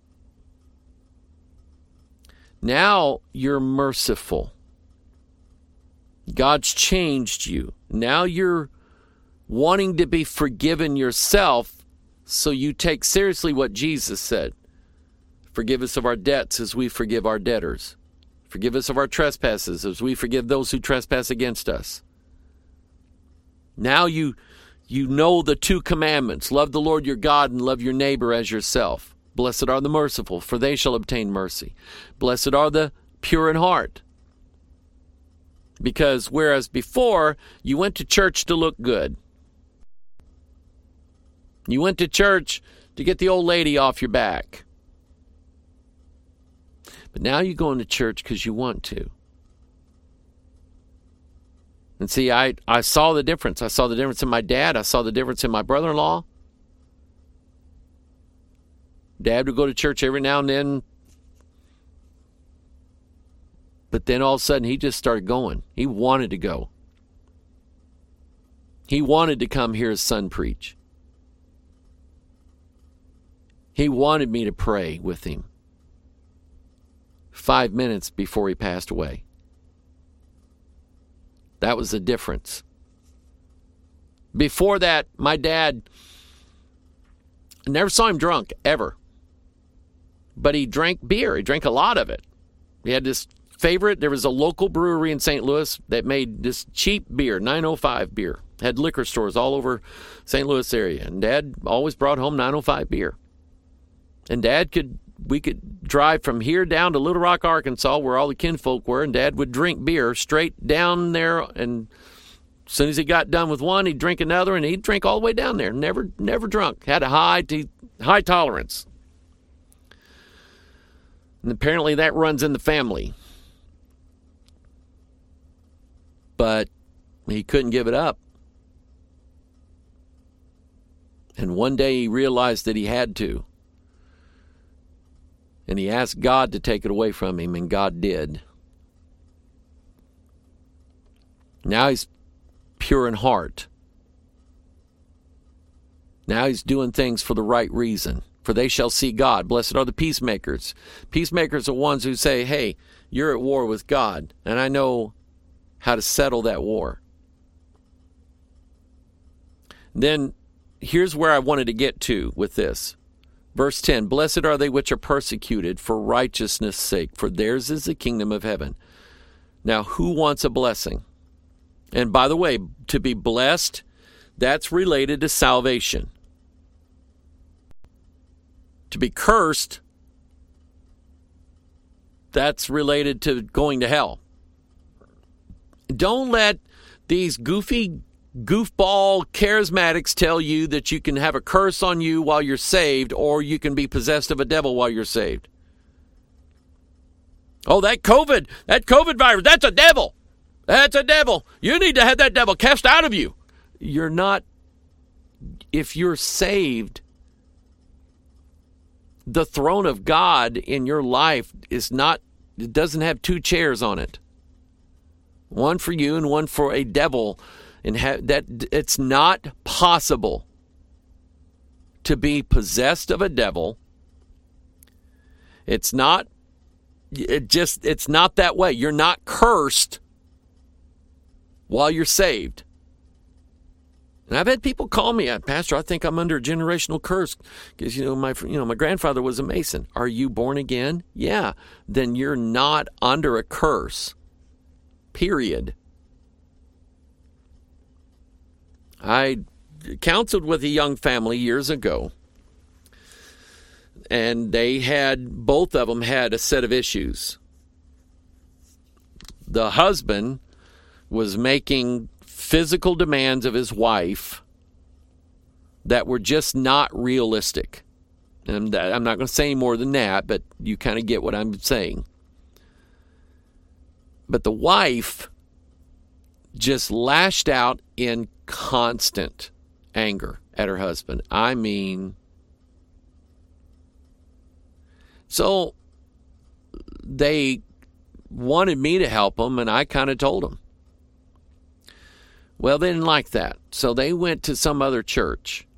Now you're merciful. God's changed you. Now you're wanting to be forgiven yourself, so you take seriously what Jesus said. Forgive us of our debts as we forgive our debtors. Forgive us of our trespasses as we forgive those who trespass against us. Now you you know the two commandments. Love the Lord your God and love your neighbor as yourself. Blessed are the merciful, for they shall obtain mercy. Blessed are the pure in heart. Because whereas before you went to church to look good, you went to church to get the old lady off your back. But now you're going to church because you want to. And see, I, I saw the difference. I saw the difference in my dad. I saw the difference in my brother-in-law. Dad would go to church every now and then. But then all of a sudden, he just started going. He wanted to go. He wanted to come hear his son preach. He wanted me to pray with him. Five minutes before he passed away. That was the difference. Before that, my dad, I never saw him drunk, ever. But he drank beer. He drank a lot of it. He had this favorite, there was a local brewery in Saint Louis that made this cheap beer, nine oh five beer. Had liquor stores all over Saint Louis area. And Dad always brought home nine oh five beer. And Dad could, we could drive from here down to Little Rock, Arkansas, where all the kinfolk were, and Dad would drink beer straight down there, and as soon as he got done with one, he'd drink another, and he'd drink all the way down there. Never never drunk. Had a high to, high tolerance. And apparently that runs in the family. But he couldn't give it up. And one day he realized that he had to. And he asked God to take it away from him, and God did. Now he's pure in heart. Now he's doing things for the right reason. For they shall see God. Blessed are the peacemakers. Peacemakers are ones who say, hey, you're at war with God, and I know how to settle that war. Then here's where I wanted to get to with this. Verse ten, blessed are they which are persecuted for righteousness' sake, for theirs is the kingdom of heaven. Now, who wants a blessing? And by the way, to be blessed, that's related to salvation. To be cursed, that's related to going to hell. Don't let these goofy goofball charismatics tell you that you can have a curse on you while you're saved, or you can be possessed of a devil while you're saved. Oh, that COVID, that COVID virus, that's a devil. That's a devil. You need to have that devil cast out of you. You're not, if you're saved, the throne of God in your life is not, it doesn't have two chairs on it. One for you and one for a devil. And ha- that it's not possible to be possessed of a devil. It's not, it just, it's not that way. You're not cursed while you're saved. And I've had people call me, Pastor, I think I'm under a generational curse because, you know, my, you know, my grandfather was a Mason. Are you born again? Yeah. Then you're not under a curse. Period. I counseled with a young family years ago, and they had, both of them had a set of issues. The husband was making physical demands of his wife that were just not realistic. And I'm not going to say any more than that, but you kind of get what I'm saying. But the wife just lashed out in constant anger at her husband. I mean, so they wanted me to help them, and I kind of told them. Well, they didn't like that. So they went to some other church.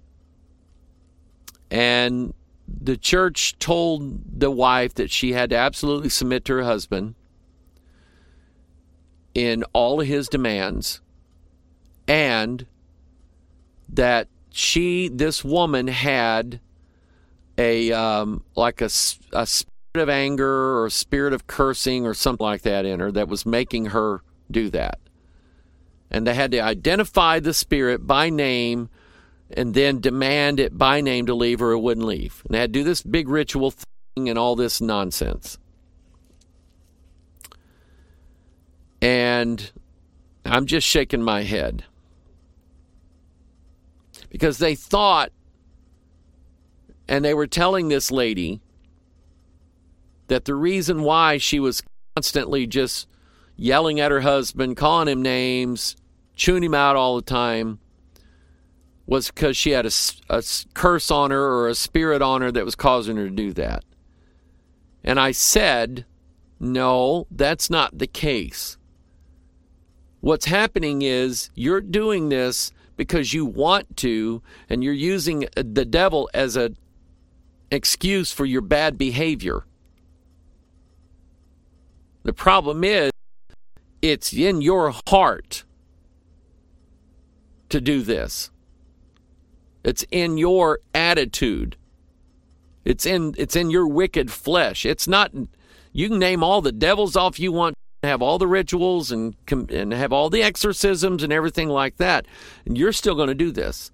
And the church told the wife that she had to absolutely submit to her husband in all of his demands, and that she, this woman, had a um, like a, a spirit of anger or a spirit of cursing or something like that in her that was making her do that. And they had to identify the spirit by name and then demand it by name to leave, or it wouldn't leave. And they had to do this big ritual thing and all this nonsense. And I'm just shaking my head. Because they thought, and they were telling this lady that the reason why she was constantly just yelling at her husband, calling him names, chewing him out all the time, was because she had a, a curse on her or a spirit on her that was causing her to do that. And I said, no, that's not the case. What's happening is you're doing this because you want to, and you're using the devil as an excuse for your bad behavior. The problem is, it's in your heart to do this. It's in your attitude. It's in it's in your wicked flesh. It's not, you can name all the devils off you want, have all the rituals and and have all the exorcisms and everything like that, and you're still going to do this.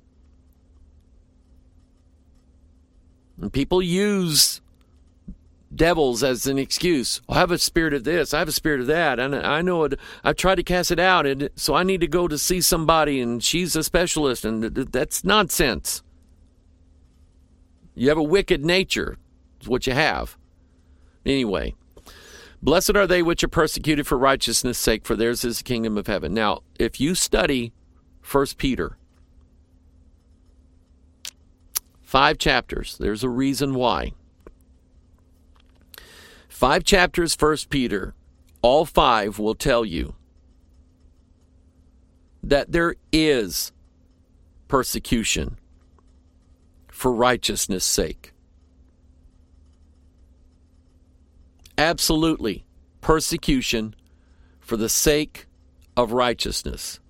And people use devils as an excuse. I have a spirit of this, I have a spirit of that, and I know it, I've tried to cast it out, and so I need to go to see somebody, and she's a specialist, and that's nonsense. You have a wicked nature, is what you have. Anyway, blessed are they which are persecuted for righteousness' sake, for theirs is the kingdom of heaven. Now, if you study First Peter, five chapters, there's a reason why. Five chapters, First Peter, all five will tell you that there is persecution for righteousness' sake. Absolutely, persecution for the sake of righteousness.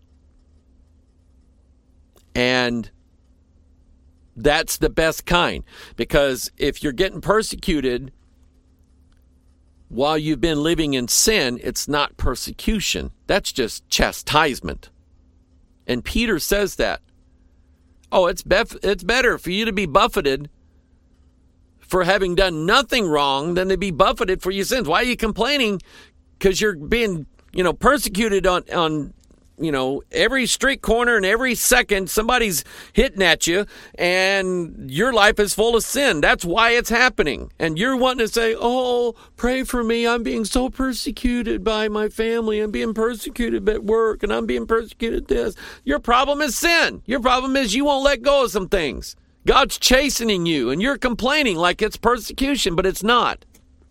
And that's the best kind, because if you're getting persecuted while you've been living in sin, it's not persecution. That's just chastisement. And Peter says that. Oh, it's bef- it's better for you to be buffeted for having done nothing wrong than to be buffeted for your sins. Why are you complaining? Because you're being, you know, persecuted on, on, you know, every street corner and every second somebody's hitting at you, and your life is full of sin. That's why it's happening. And you're wanting to say, oh, pray for me. I'm being so persecuted by my family. I'm being persecuted at work, and I'm being persecuted this. Your problem is sin. Your problem is you won't let go of some things. God's chastening you, and you're complaining like it's persecution, but it's not.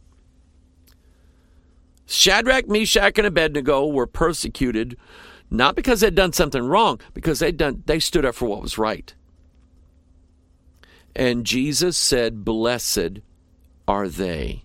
Shadrach, Meshach, and Abednego were persecuted not because they'd done something wrong, because they'd done they stood up for what was right. And Jesus said, blessed are they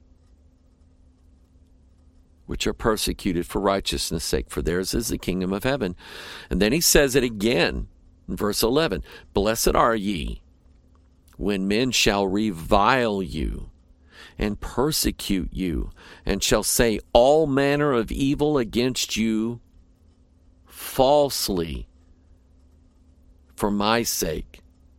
which are persecuted for righteousness' sake, for theirs is the kingdom of heaven. And then he says it again in verse eleven, blessed are ye when men shall revile you and persecute you, and shall say all manner of evil against you falsely for my sake.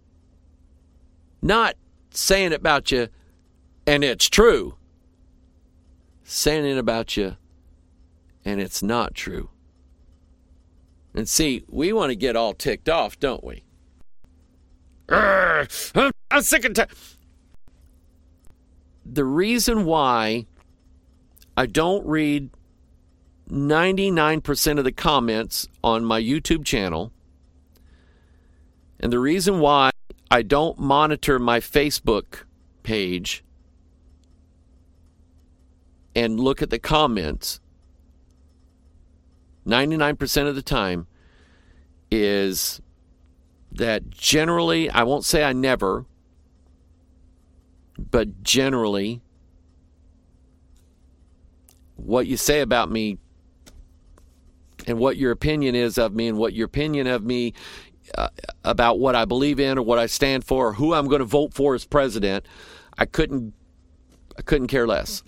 Not saying it about you and it's true. Saying it about you and it's not true. And see, we want to get all ticked off, don't we? I'm sick and tired. The reason why I don't read ninety-nine percent of the comments on my YouTube channel, and the reason why I don't monitor my Facebook page and look at the comments ninety-nine percent of the time is that generally, I won't say I never, but generally, what you say about me and what your opinion is of me and what your opinion of me uh, about what I believe in or what I stand for or who I'm going to vote for as president, I couldn't, I couldn't care less.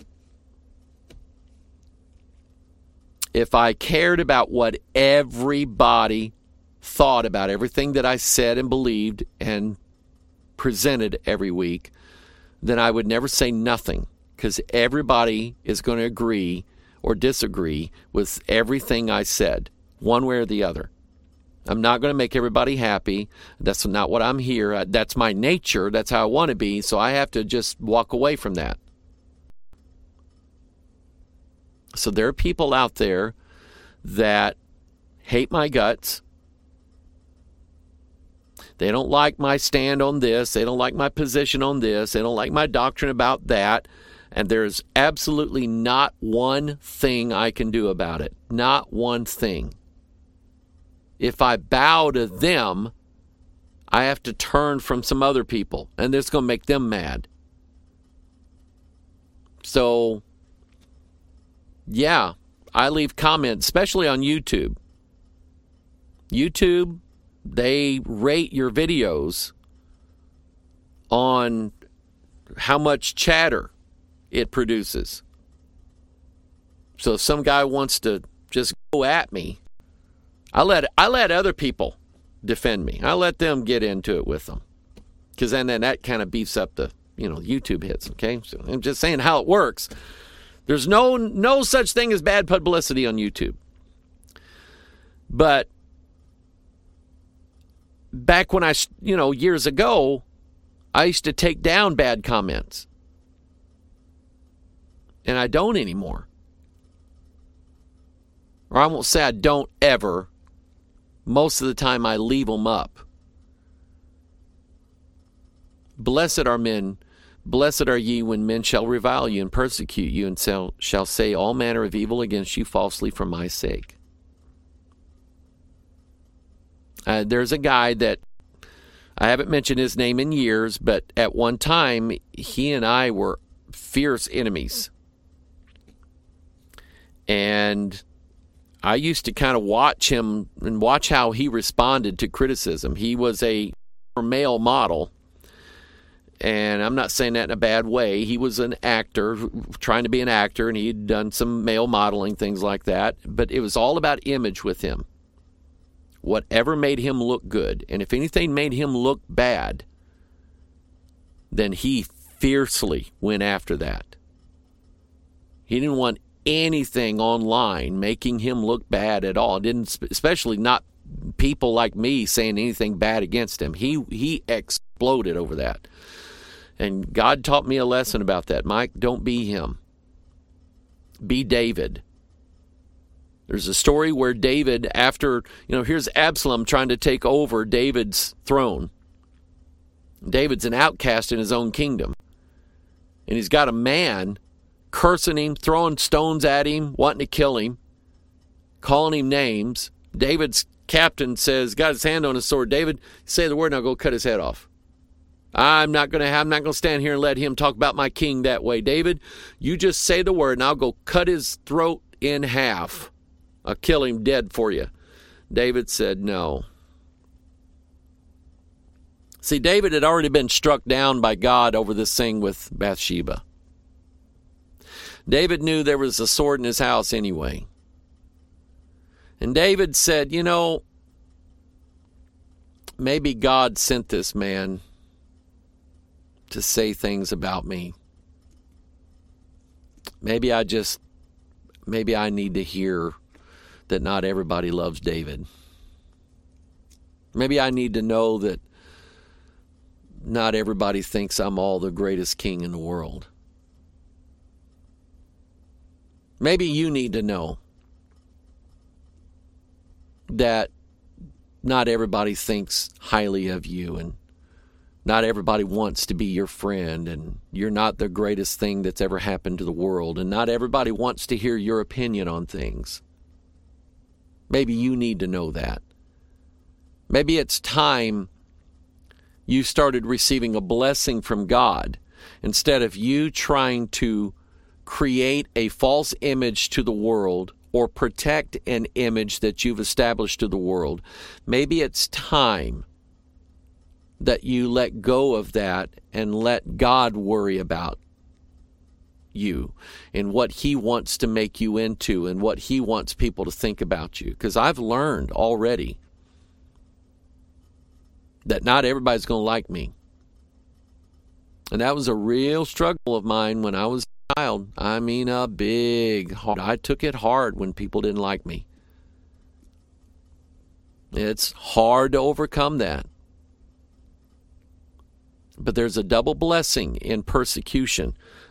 If I cared about what everybody thought about everything that I said and believed and presented every week, then I would never say nothing, because everybody is going to agree or disagree with everything I said, one way or the other. I'm not going to make everybody happy. That's not what I'm here. That's my nature. That's how I want to be. So I have to just walk away from that. So there are people out there that hate my guts. They don't like my stand on this. They don't like my position on this. They don't like my doctrine about that. And there's absolutely not one thing I can do about it. Not one thing. If I bow to them, I have to turn from some other people. And it's going to make them mad. So, yeah, I leave comments, especially on YouTube. YouTube, they rate your videos on how much chatter it produces. So if some guy wants to just go at me, I let I let other people defend me. I let them get into it with them, because then, then that kind of beefs up the you know YouTube hits. Okay, so I'm just saying how it works. There's no no such thing as bad publicity on YouTube. But back when I, you know, years ago, I used to take down bad comments. And I don't anymore. Or I won't say I don't ever. Most of the time I leave them up. Blessed are men, blessed are ye when men shall revile you and persecute you and shall, shall say all manner of evil against you falsely for my sake. Uh, there's a guy that, I haven't mentioned his name in years, but at one time, he and I were fierce enemies. And I used to kind of watch him and watch how he responded to criticism. He was a male model, and I'm not saying that in a bad way. He was an actor, trying to be an actor, and he'd done some male modeling, things like that. But it was all about image with him. Whatever made him look good. And if anything made him look bad, then he fiercely went after that. He didn't want anything online making him look bad at all. Didn't, especially not people like me saying anything bad against him. He he exploded over that. And God taught me a lesson about that. Mike, don't be him. Be David. There's a story where David, after, you know, here's Absalom trying to take over David's throne. David's an outcast in his own kingdom. And he's got a man cursing him, throwing stones at him, wanting to kill him, calling him names. David's captain says, got his hand on his sword. David, say the word and I'll go cut his head off. I'm not going to I'm not going to stand here and let him talk about my king that way. David, you just say the word and I'll go cut his throat in half. I'll kill him dead for you. David said no. See, David had already been struck down by God over this thing with Bathsheba. David knew there was a sword in his house anyway. And David said, you know, maybe God sent this man to say things about me. Maybe I just, maybe I need to hear that not everybody loves David. Maybe I need to know that not everybody thinks I'm all the greatest king in the world. Maybe you need to know that not everybody thinks highly of you, and not everybody wants to be your friend, and you're not the greatest thing that's ever happened to the world, and not everybody wants to hear your opinion on things. Maybe you need to know that. Maybe it's time you started receiving a blessing from God instead of you trying to create a false image to the world or protect an image that you've established to the world. Maybe it's time that you let go of that and let God worry about you and what he wants to make you into and what he wants people to think about you. Because I've learned already that not everybody's going to like me. And that was a real struggle of mine when I was a child. I mean, a big hard. I took it hard when people didn't like me. It's hard to overcome that. But there's a double blessing in persecution.